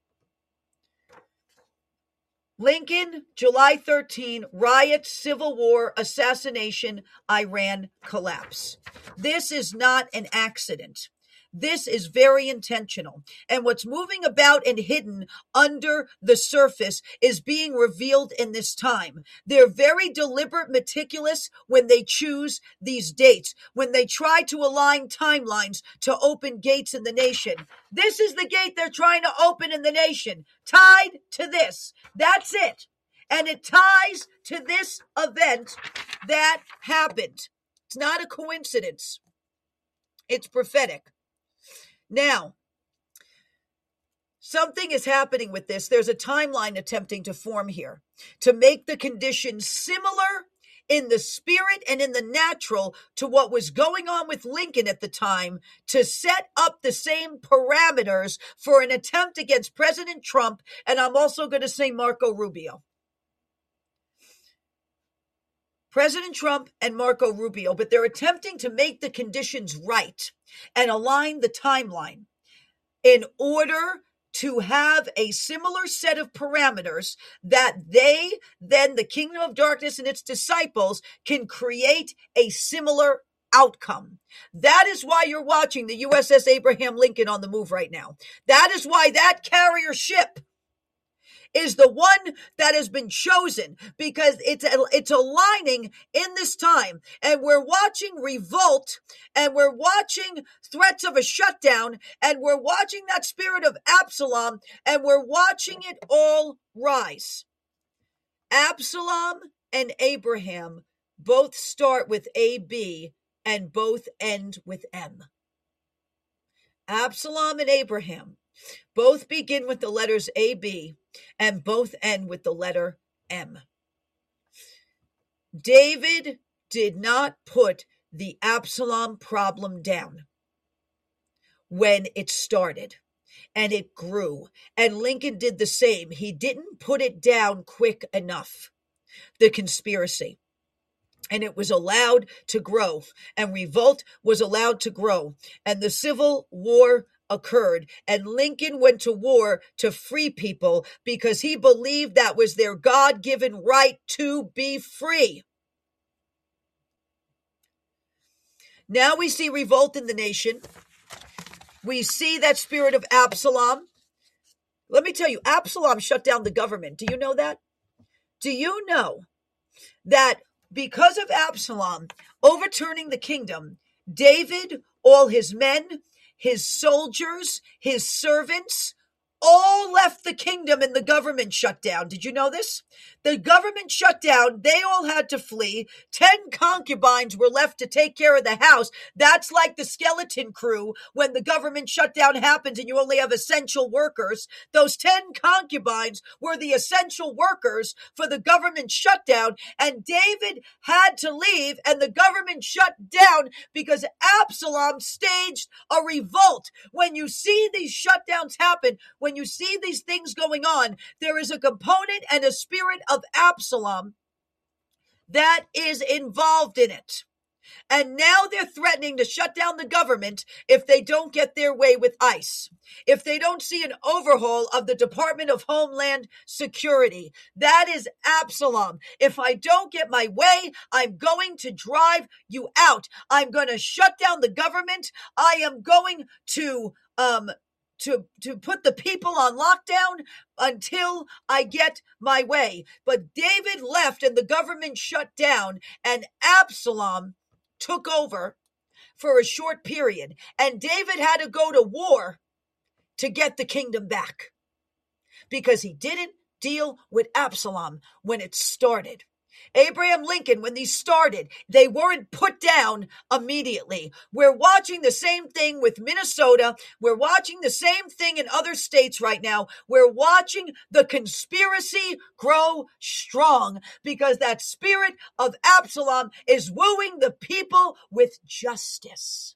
Lincoln, July 13, riots, civil war, assassination, Iran collapse. This is not an accident. This is very intentional. And what's moving about and hidden under the surface is being revealed in this time. They're very deliberate, meticulous when they choose these dates, when they try to align timelines to open gates in the nation. This is the gate they're trying to open in the nation, tied to this. That's it. And it ties to this event that happened. It's not a coincidence. It's prophetic. Now, something is happening with this. There's a timeline attempting to form here to make the conditions similar in the spirit and in the natural to what was going on with Lincoln at the time, to set up the same parameters for an attempt against President Trump, and I'm also going to say Marco Rubio. President Trump and Marco Rubio, but they're attempting to make the conditions right and align the timeline in order to have a similar set of parameters that they, then the kingdom of darkness and its disciples, can create a similar outcome. That is why you're watching the USS Abraham Lincoln on the move right now. That is why that carrier ship is the one that has been chosen, because it's aligning in this time. And we're watching revolt, and we're watching threats of a shutdown, and we're watching that spirit of Absalom, and we're watching it all rise. Absalom and Abraham both start with AB and both end with M. Absalom and Abraham both begin with the letters AB and both end with the letter M. David did not put the Absalom problem down when it started, and it grew, and Lincoln did the same. He didn't put it down quick enough, the conspiracy, and it was allowed to grow, and revolt was allowed to grow, and the Civil War occurred, and Lincoln went to war to free people because he believed that was their God-given right to be free. Now we see revolt in the nation. We see that spirit of Absalom. Let me tell you, Absalom shut down the government. Do you know that? Do you know that because of Absalom overturning the kingdom, David, all his men, his soldiers, his servants, all left the kingdom and the government shut down. Did you know this? The government shut down. They all had to flee. 10 concubines were left to take care of the house. That's like the skeleton crew when the government shutdown happens and you only have essential workers. Those 10 concubines were the essential workers for the government shutdown, and David had to leave and the government shut down because Absalom staged a revolt. When you see these shutdowns happen, when you see these things going on, there is a component and a spirit of Absalom that is involved in it. And now they're threatening to shut down the government if they don't get their way with ICE, if they don't see an overhaul of the Department of Homeland Security. That is Absalom. If I don't get my way, I'm going to drive you out. I'm going to shut down the government. I am going to put the people on lockdown until I get my way. But David left and the government shut down, and Absalom took over for a short period. And David had to go to war to get the kingdom back because he didn't deal with Absalom when it started. Abraham Lincoln, when these started, they weren't put down immediately. We're watching the same thing with Minnesota. We're watching the same thing in other states right now. We're watching the conspiracy grow strong because that spirit of Absalom is wooing the people with justice.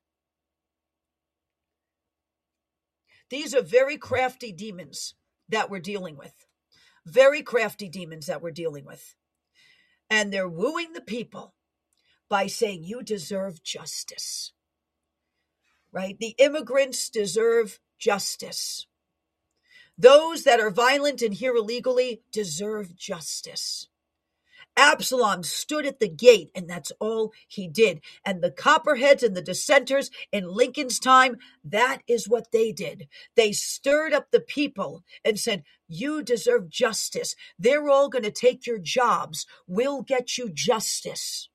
These are very crafty demons that we're dealing with. Very crafty demons that we're dealing with. And they're wooing the people by saying, you deserve justice, right? The immigrants deserve justice. Those that are violent and here illegally deserve justice. Absalom stood at the gate, and that's all he did. And the Copperheads and the dissenters in Lincoln's time, that is what they did. They stirred up the people and said, you deserve justice. They're all going to take your jobs. We'll get you justice.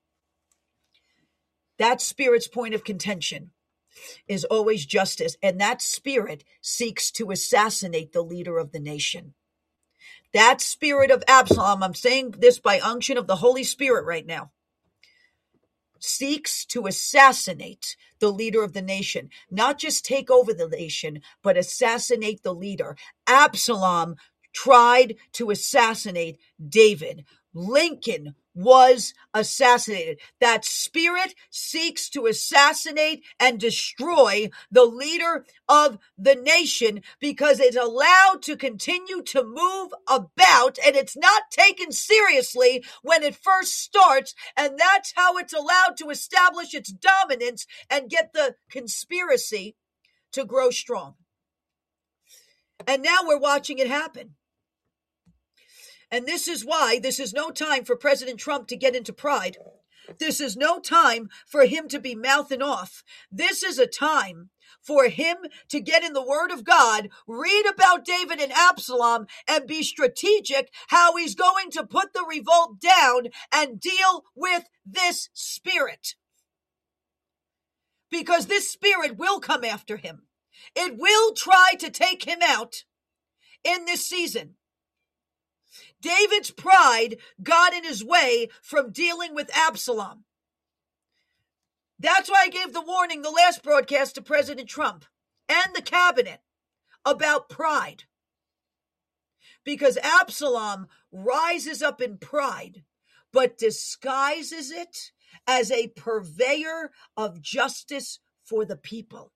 That spirit's point of contention is always justice, and that spirit seeks to assassinate the leader of the nation. That spirit of Absalom, I'm saying this by unction of the Holy Spirit right now, seeks to assassinate the leader of the nation, not just take over the nation, but assassinate the leader. Absalom tried to assassinate David. Lincoln was assassinated. That spirit seeks to assassinate and destroy the leader of the nation because it's allowed to continue to move about, and it's not taken seriously when it first starts, and that's how it's allowed to establish its dominance and get the conspiracy to grow strong. And now we're watching it happen. And this is why this is no time for President Trump to get into pride. This is no time for him to be mouthing off. This is a time for him to get in the Word of God, read about David and Absalom, and be strategic how he's going to put the revolt down and deal with this spirit. Because this spirit will come after him. It will try to take him out in this season. David's pride got in his way from dealing with Absalom. That's why I gave the warning the last broadcast to President Trump and the cabinet about pride. Because Absalom rises up in pride, but disguises it as a purveyor of justice for the people.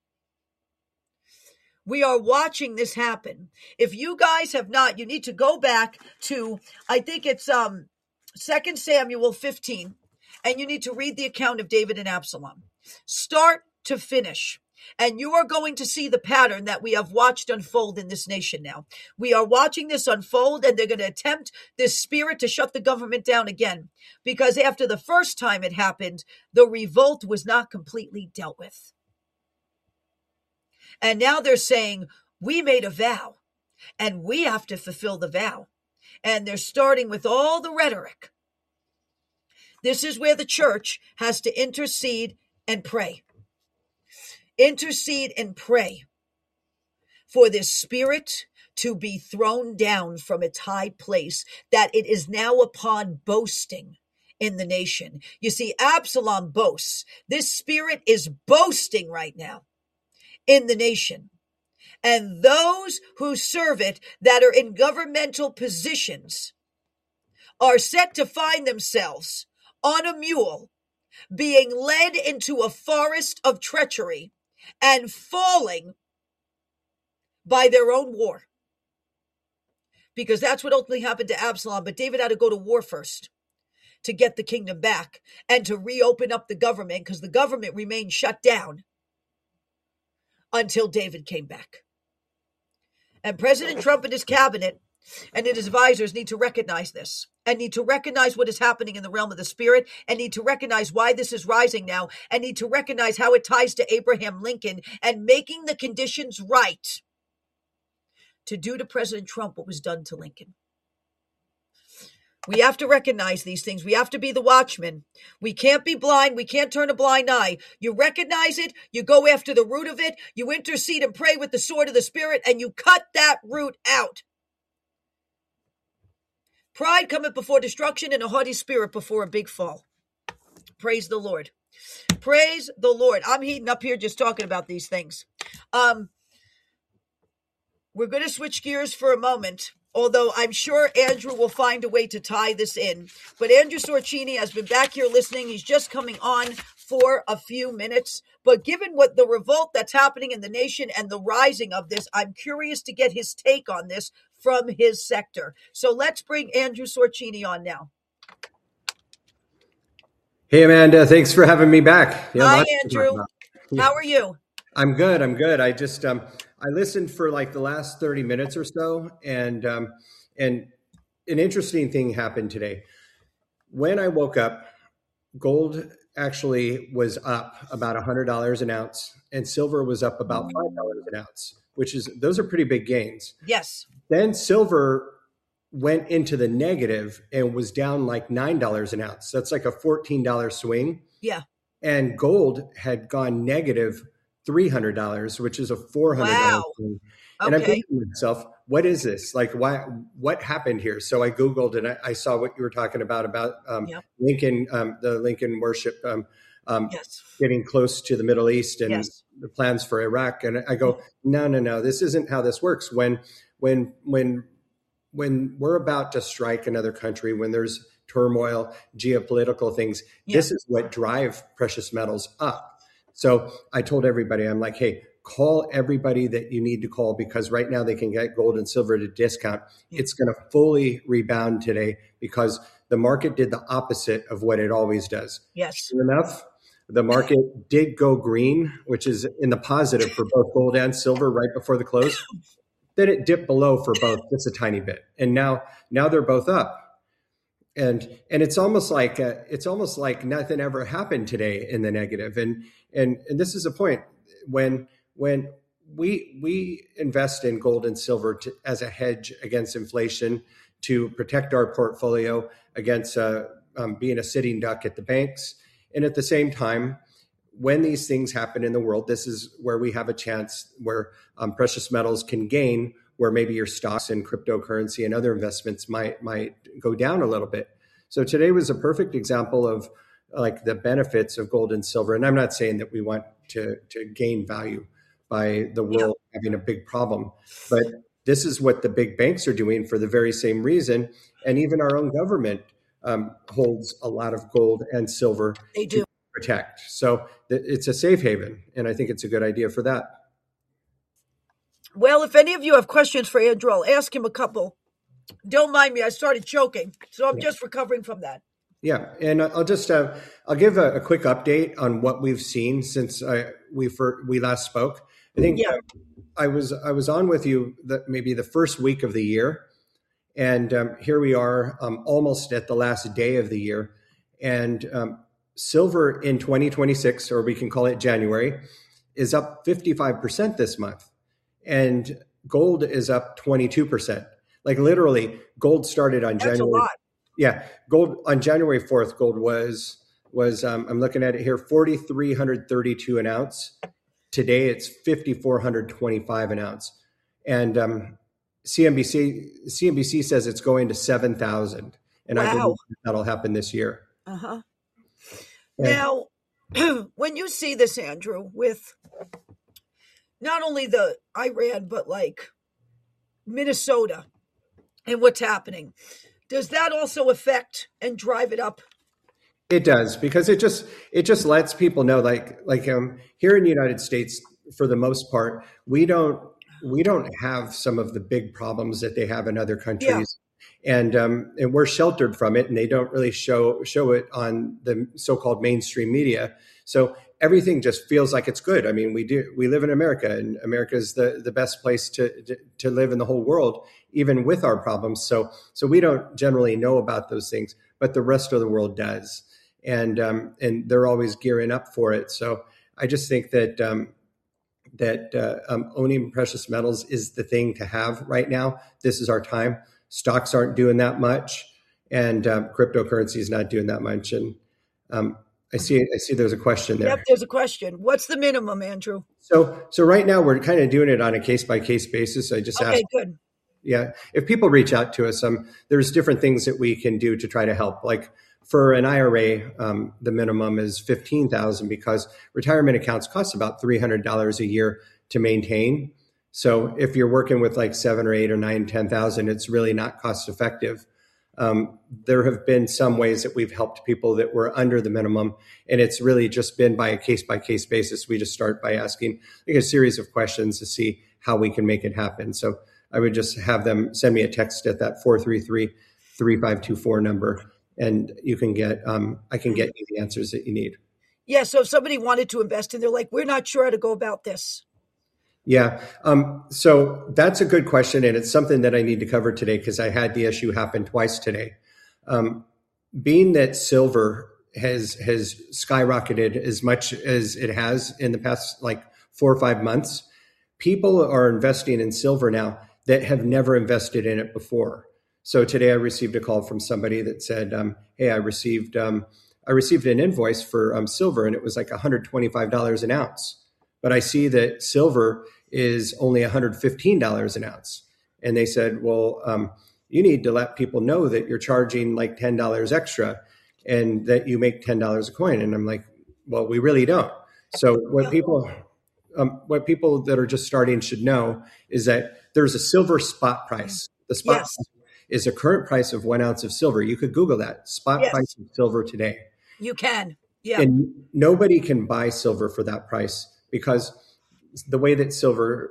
We are watching this happen. If you guys have not, you need to go back to, I think it's 2 Samuel 15, and you need to read the account of David and Absalom, start to finish. And you are going to see the pattern that we have watched unfold in this nation now. We are watching this unfold, and they're going to attempt this spirit to shut the government down again. Because after the first time it happened, the revolt was not completely dealt with. And now they're saying, we made a vow, and we have to fulfill the vow. And they're starting with all the rhetoric. This is where the church has to intercede and pray. Intercede and pray for this spirit to be thrown down from its high place, that it is now upon boasting in the nation. You see, Absalom boasts. This spirit is boasting right now in the nation. And those who serve it that are in governmental positions are set to find themselves on a mule, being led into a forest of treachery and falling by their own war. Because that's what ultimately happened to Absalom. But David had to go to war first to get the kingdom back and to reopen up the government, because the government remained shut down until David came back. And President Trump and his cabinet and his advisors need to recognize this, and need to recognize what is happening in the realm of the spirit, and need to recognize why this is rising now, and need to recognize how it ties to Abraham Lincoln and making the conditions right to do to President Trump what was done to Lincoln. We have to recognize these things. We have to be the watchmen. We can't be blind. We can't turn a blind eye. You recognize it. You go after the root of it. You intercede and pray with the sword of the spirit, and you cut that root out. Pride cometh before destruction, and a haughty spirit before a big fall. Praise the Lord. Praise the Lord. I'm heating up here just talking about these things. We're going to switch gears for a moment, although I'm sure Andrew will find a way to tie this in. But Andrew Sorcini has been back here listening. He's just coming on for a few minutes. But given what the revolt that's happening in the nation and the rising of this, I'm curious to get his take on this from his sector. So let's bring Andrew Sorcini on now. Hey, Amanda. Thanks for having me back. Hi, Andrew. How are you? I'm good. I just I listened for like the last 30 minutes or so, and an interesting thing happened today. When I woke up, gold actually was up about $100 an ounce, and silver was up about $5 an ounce, those are pretty big gains. Yes. Then silver went into the negative and was down like $9 an ounce. That's like a $14 swing. Yeah. And gold had gone negative $300, which is a $400 swing. And I'm thinking to myself, what is this? Like, what happened here? So I Googled, and I saw what you were talking about Lincoln, the Lincoln worship, getting close to the Middle East and the plans for Iraq. And I go, no, this isn't how this works. When we're about to strike another country, when there's turmoil, geopolitical things, this is what drive precious metals up. So I told everybody, I'm like, hey, call everybody that you need to call, because right now they can get gold and silver at a discount. It's going to fully rebound today because the market did the opposite of what it always does. Yes. Sure enough, the market did go green, which is in the positive for both gold and silver right before the close. Then it dipped below for both just a tiny bit. And now they're both up. And it's almost like nothing ever happened today in the negative. And this is a point when we invest in gold and silver as a hedge against inflation, to protect our portfolio against being a sitting duck at the banks. And at the same time, when these things happen in the world, this is where we have a chance where precious metals can gain where maybe your stocks and cryptocurrency and other investments might go down a little bit. So today was a perfect example of like the benefits of gold and silver. And I'm not saying that we want to gain value by the world having a big problem, but this is what the big banks are doing for the very same reason. And even our own government holds a lot of gold and silver to protect. So it's a safe haven. And I think it's a good idea for that. Well, if any of you have questions for Andrew, I'll ask him a couple. Don't mind me. I started choking, so I'm just recovering from that. Yeah. And I'll just, I'll give a quick update on what we've seen since we last spoke. I think I was on with you maybe the first week of the year. And here we are almost at the last day of the year. And silver in 2026, or we can call it January, is up 55% this month. And gold is up 22%. Like literally, gold started on January. That's a lot. Yeah, gold on January 4th. Gold was I'm looking at it here, 4,332 an ounce. Today it's 5,425 an ounce, and CNBC says it's going to 7,000, and I believe that'll happen this year. Now, when you see this, Andrew, with not only the Iran, but like Minnesota and what's happening, does that also affect and drive it up? It does, because it just lets people know, like here in the United States, for the most part, we don't have some of the big problems that they have in other countries. And we're sheltered from it, and they don't really show it on the so-called mainstream media. So everything just feels like it's good. I mean, we live in America, and America is the best place to live in the whole world, even with our problems. So we don't generally know about those things, but the rest of the world does, and they're always gearing up for it. So I just think that owning precious metals is the thing to have right now. This is our time. Stocks aren't doing that much, and cryptocurrency is not doing that much. And I see there's a question there. Yep, there's a question. What's the minimum, Andrew? So right now we're kind of doing it on a case-by-case basis. I just asked. Good. Yeah. If people reach out to us, there's different things that we can do to try to help. Like for an IRA, the minimum is $15,000 because retirement accounts cost about $300 a year to maintain. So if you're working with like 7 or 8 or 9, 10,000, it's really not cost effective. There have been some ways that we've helped people that were under the minimum, and it's really just been by a case-by-case basis. We just start by asking like a series of questions to see how we can make it happen. So I would just have them send me a text at that 433-3524 number, and you can get I can get you the answers that you need. Yeah. So if somebody wanted to invest and they're like, we're not sure how to go about this. Yeah. So that's a good question. And it's something that I need to cover today because I had the issue happen twice today. Being that silver has skyrocketed as much as it has in the past, like 4 or 5 months, people are investing in silver now that have never invested in it before. So today I received a call from somebody that said, hey, I received an invoice for silver, and it was like $125 an ounce. But I see that silver is only $115 an ounce. And they said, well, you need to let people know that you're charging like $10 extra and that you make $10 a coin. And I'm like, well, we really don't. So what people that are just starting should know is that there's a silver spot price. The spot price is a current price of 1 ounce of silver. You could Google that, spot price of silver today. You can. Yeah. And nobody can buy silver for that price because the way that silver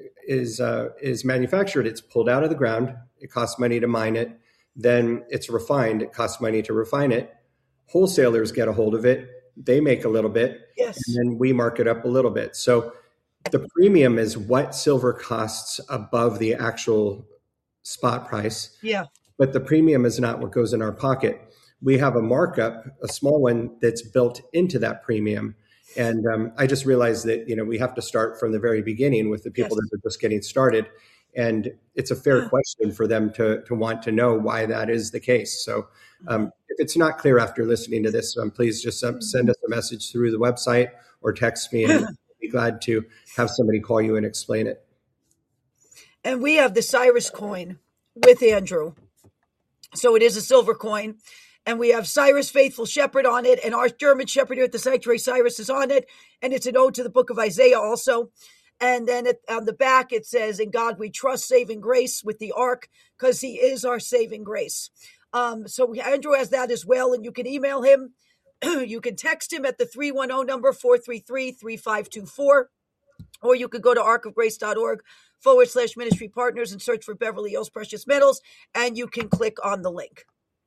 is manufactured, it's pulled out of the ground. It costs money to mine it. Then it's refined. It costs money to refine it. Wholesalers get a hold of it. They make a little bit. Yes. And then we mark it up a little bit. So the premium is what silver costs above the actual spot price. Yeah. But the premium is not what goes in our pocket. We have a markup, a small one that's built into that premium. And I just realized that, we have to start from the very beginning with the people that are just getting started. And it's a fair question for them to want to know why that is the case. So if it's not clear after listening to this, please just send us a message through the website or text me, and I'd be glad to have somebody call you and explain it. And we have the Cyrus coin with Andrew. So it is a silver coin. And we have Cyrus, faithful shepherd on it. And our German shepherd here at the sanctuary, Cyrus, is on it. And it's an ode to the book of Isaiah also. And then on the back, it says, in God we trust, saving grace with the ark, because he is our saving grace. So Andrew has that as well. And you can email him. You can text him at the 310 number, 433-3524. Or you could go to arkofgrace.org/ministry partners and search for Beverly Hills Precious Metals, and you can click on the link.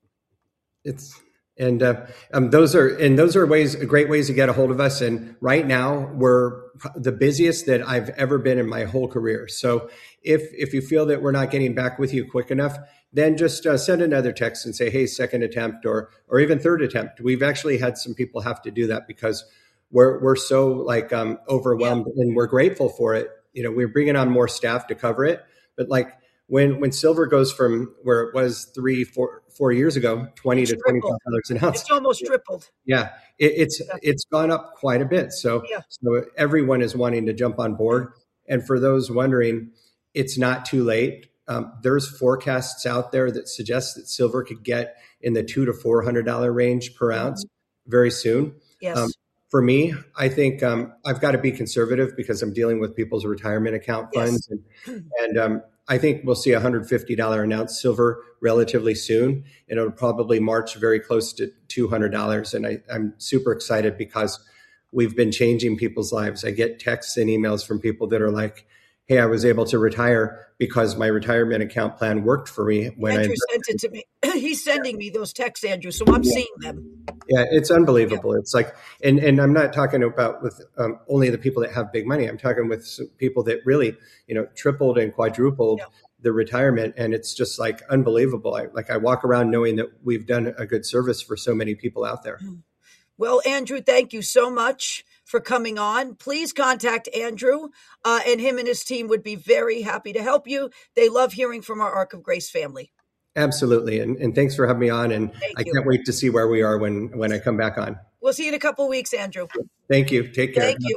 Those are great ways to get a hold of us. And right now we're the busiest that I've ever been in my whole career. So if you feel that we're not getting back with you quick enough, then just send another text and say, hey, second attempt or even third attempt. We've actually had some people have to do that because we're so overwhelmed, and we're grateful for it. We're bringing on more staff to cover it. But when silver goes from where it was 4 years ago, $20 to $25 an ounce, it's almost tripled. Yeah, it's gone up quite a bit. So everyone is wanting to jump on board. And for those wondering, it's not too late. There's forecasts out there that suggest that silver could get in the $200 to $400 range per ounce very soon. Yes. For me, I think I've got to be conservative because I'm dealing with people's retirement account funds. Yes. And I think we'll see $150 an ounce silver relatively soon. And it'll probably march very close to $200. And I'm super excited because we've been changing people's lives. I get texts and emails from people that are like, hey, I was able to retire because my retirement account plan worked for me. When Andrew sent it to me. He's sending me those texts, Andrew, so I'm seeing them. Yeah, it's unbelievable. Yeah. It's like, and I'm not talking about with only the people that have big money. I'm talking with some people that really, tripled and quadrupled the retirement. And it's just like unbelievable. I walk around knowing that we've done a good service for so many people out there. Well, Andrew, thank you so much for coming on. Please contact Andrew, and him and his team would be very happy to help you. They love hearing from our Ark of Grace family. Absolutely. And thanks for having me on. And I can't wait to see where we are when I come back on. We'll see you in a couple of weeks, Andrew. Thank you. Take care. Thank you.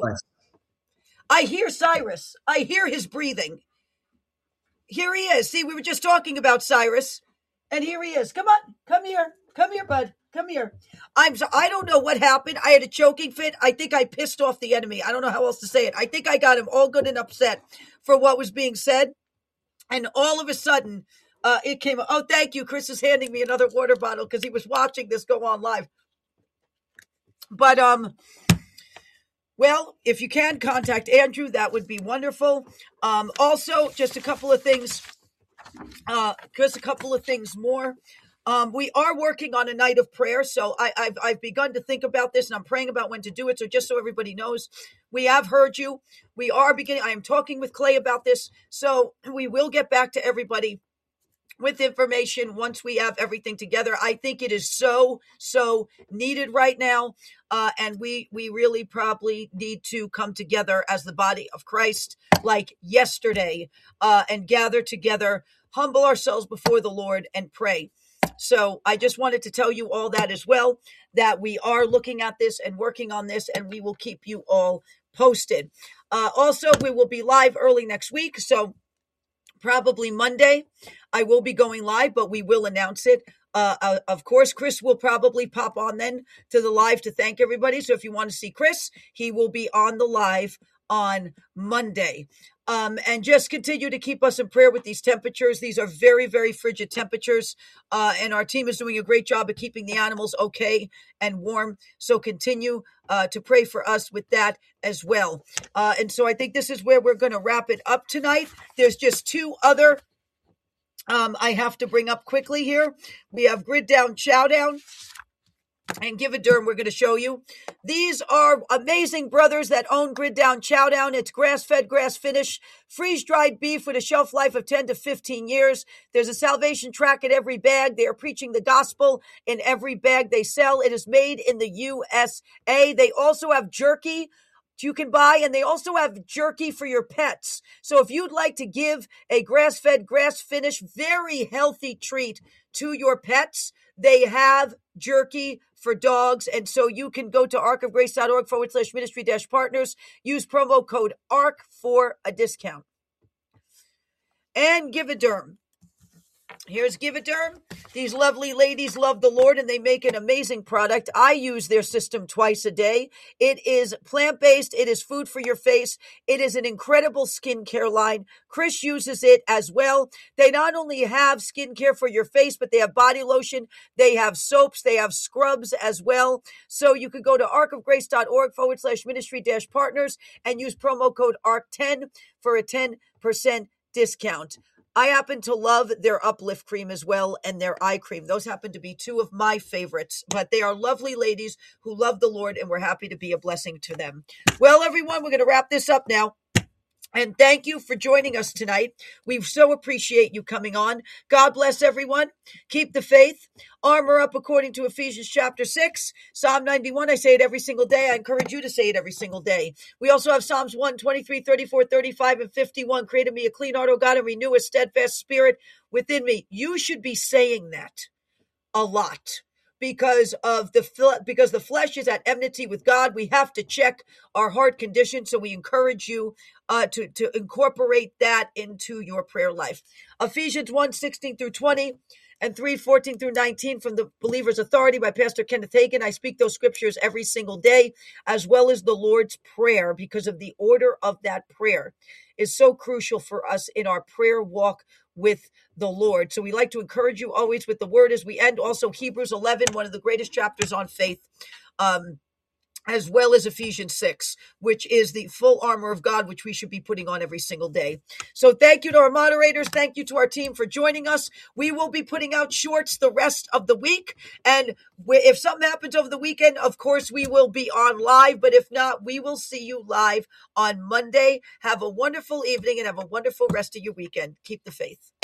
I hear Cyrus. I hear his breathing. Here he is. See, we were just talking about Cyrus, and here he is. Come on. Come here. Come here, bud. Come here. I don't know what happened. I had a choking fit. I think I pissed off the enemy. I don't know how else to say it. I think I got him all good and upset for what was being said. And all of a sudden, it came. Oh, thank you. Chris is handing me another water bottle because he was watching this go on live. But, well, if you can contact Andrew, that would be wonderful. Also, just a couple of things. Just a couple of things more. We are working on a night of prayer, so I've begun to think about this, and I'm praying about when to do it. So just so everybody knows, we have heard you. We are beginning. I am talking with Clay about this, so we will get back to everybody with information once we have everything together. I think it is so needed right now, and we really probably need to come together as the body of Christ, like yesterday, and gather together, humble ourselves before the Lord, and pray. So I just wanted to tell you all that as well, that we are looking at this and working on this, and we will keep you all posted. Also, we will be live early next week. So probably Monday, I will be going live, but we will announce it. Of course, Chris will probably pop on then to the live to thank everybody. So if you want to see Chris, he will be on the live on Monday. And just continue to keep us in prayer with these temperatures. These are very, very frigid temperatures. And our team is doing a great job of keeping the animals okay and warm. So continue to pray for us with that as well. And so I think this is where we're going to wrap it up tonight. There's just two other I have to bring up quickly here. We have Grid Down Chowdown and Give a Derm. We're going to show you. These are amazing brothers that own Grid Down Chowdown. It's grass-fed, grass-finished, freeze-dried beef with a shelf life of 10 to 15 years. There's a salvation track in every bag. They are preaching the gospel in every bag they sell. It is made in the USA. They also have jerky you can buy, and they also have jerky for your pets. So if you'd like to give a grass-fed, grass-finished, very healthy treat to your pets, they have jerky for dogs. And so you can go to arkofgrace.org/ministry-partners, use promo code ARK for a discount. and Gividerm. Here's Gividerm. These lovely ladies love the Lord and they make an amazing product. I use their system twice a day. It is plant-based. It is food for your face. It is an incredible skincare line. Chris uses it as well. They not only have skincare for your face, but they have body lotion. They have soaps. They have scrubs as well. So you could go to arkofgrace.org/ministry-partners and use promo code ARK10 for a 10% discount. I happen to love their Uplift cream as well and their eye cream. Those happen to be two of my favorites, but they are lovely ladies who love the Lord, and we're happy to be a blessing to them. Well, everyone, we're going to wrap this up now. And thank you for joining us tonight. We so appreciate you coming on. God bless everyone. Keep the faith. Armor up according to Ephesians chapter 6. Psalm 91, I say it every single day. I encourage you to say it every single day. We also have Psalms 1, 23, 34, 35, and 51. Create in me a clean heart, O God, and renew a steadfast spirit within me. You should be saying that a lot. Because the flesh is at enmity with God, we have to check our heart condition. So we encourage you to incorporate that into your prayer life. Ephesians 1:16-20 and 3:14-19 from the Believer's Authority by Pastor Kenneth Hagin. I speak those scriptures every single day, as well as the Lord's Prayer, because of the order of that prayer is so crucial for us in our prayer walk with the Lord. So we like to encourage you always with the word as we end. Also Hebrews 11, one of the greatest chapters on faith, as well as Ephesians 6, which is the full armor of God, which we should be putting on every single day. So thank you to our moderators. Thank you to our team for joining us. We will be putting out shorts the rest of the week. And if something happens over the weekend, of course, we will be on live. But if not, we will see you live on Monday. Have a wonderful evening and have a wonderful rest of your weekend. Keep the faith.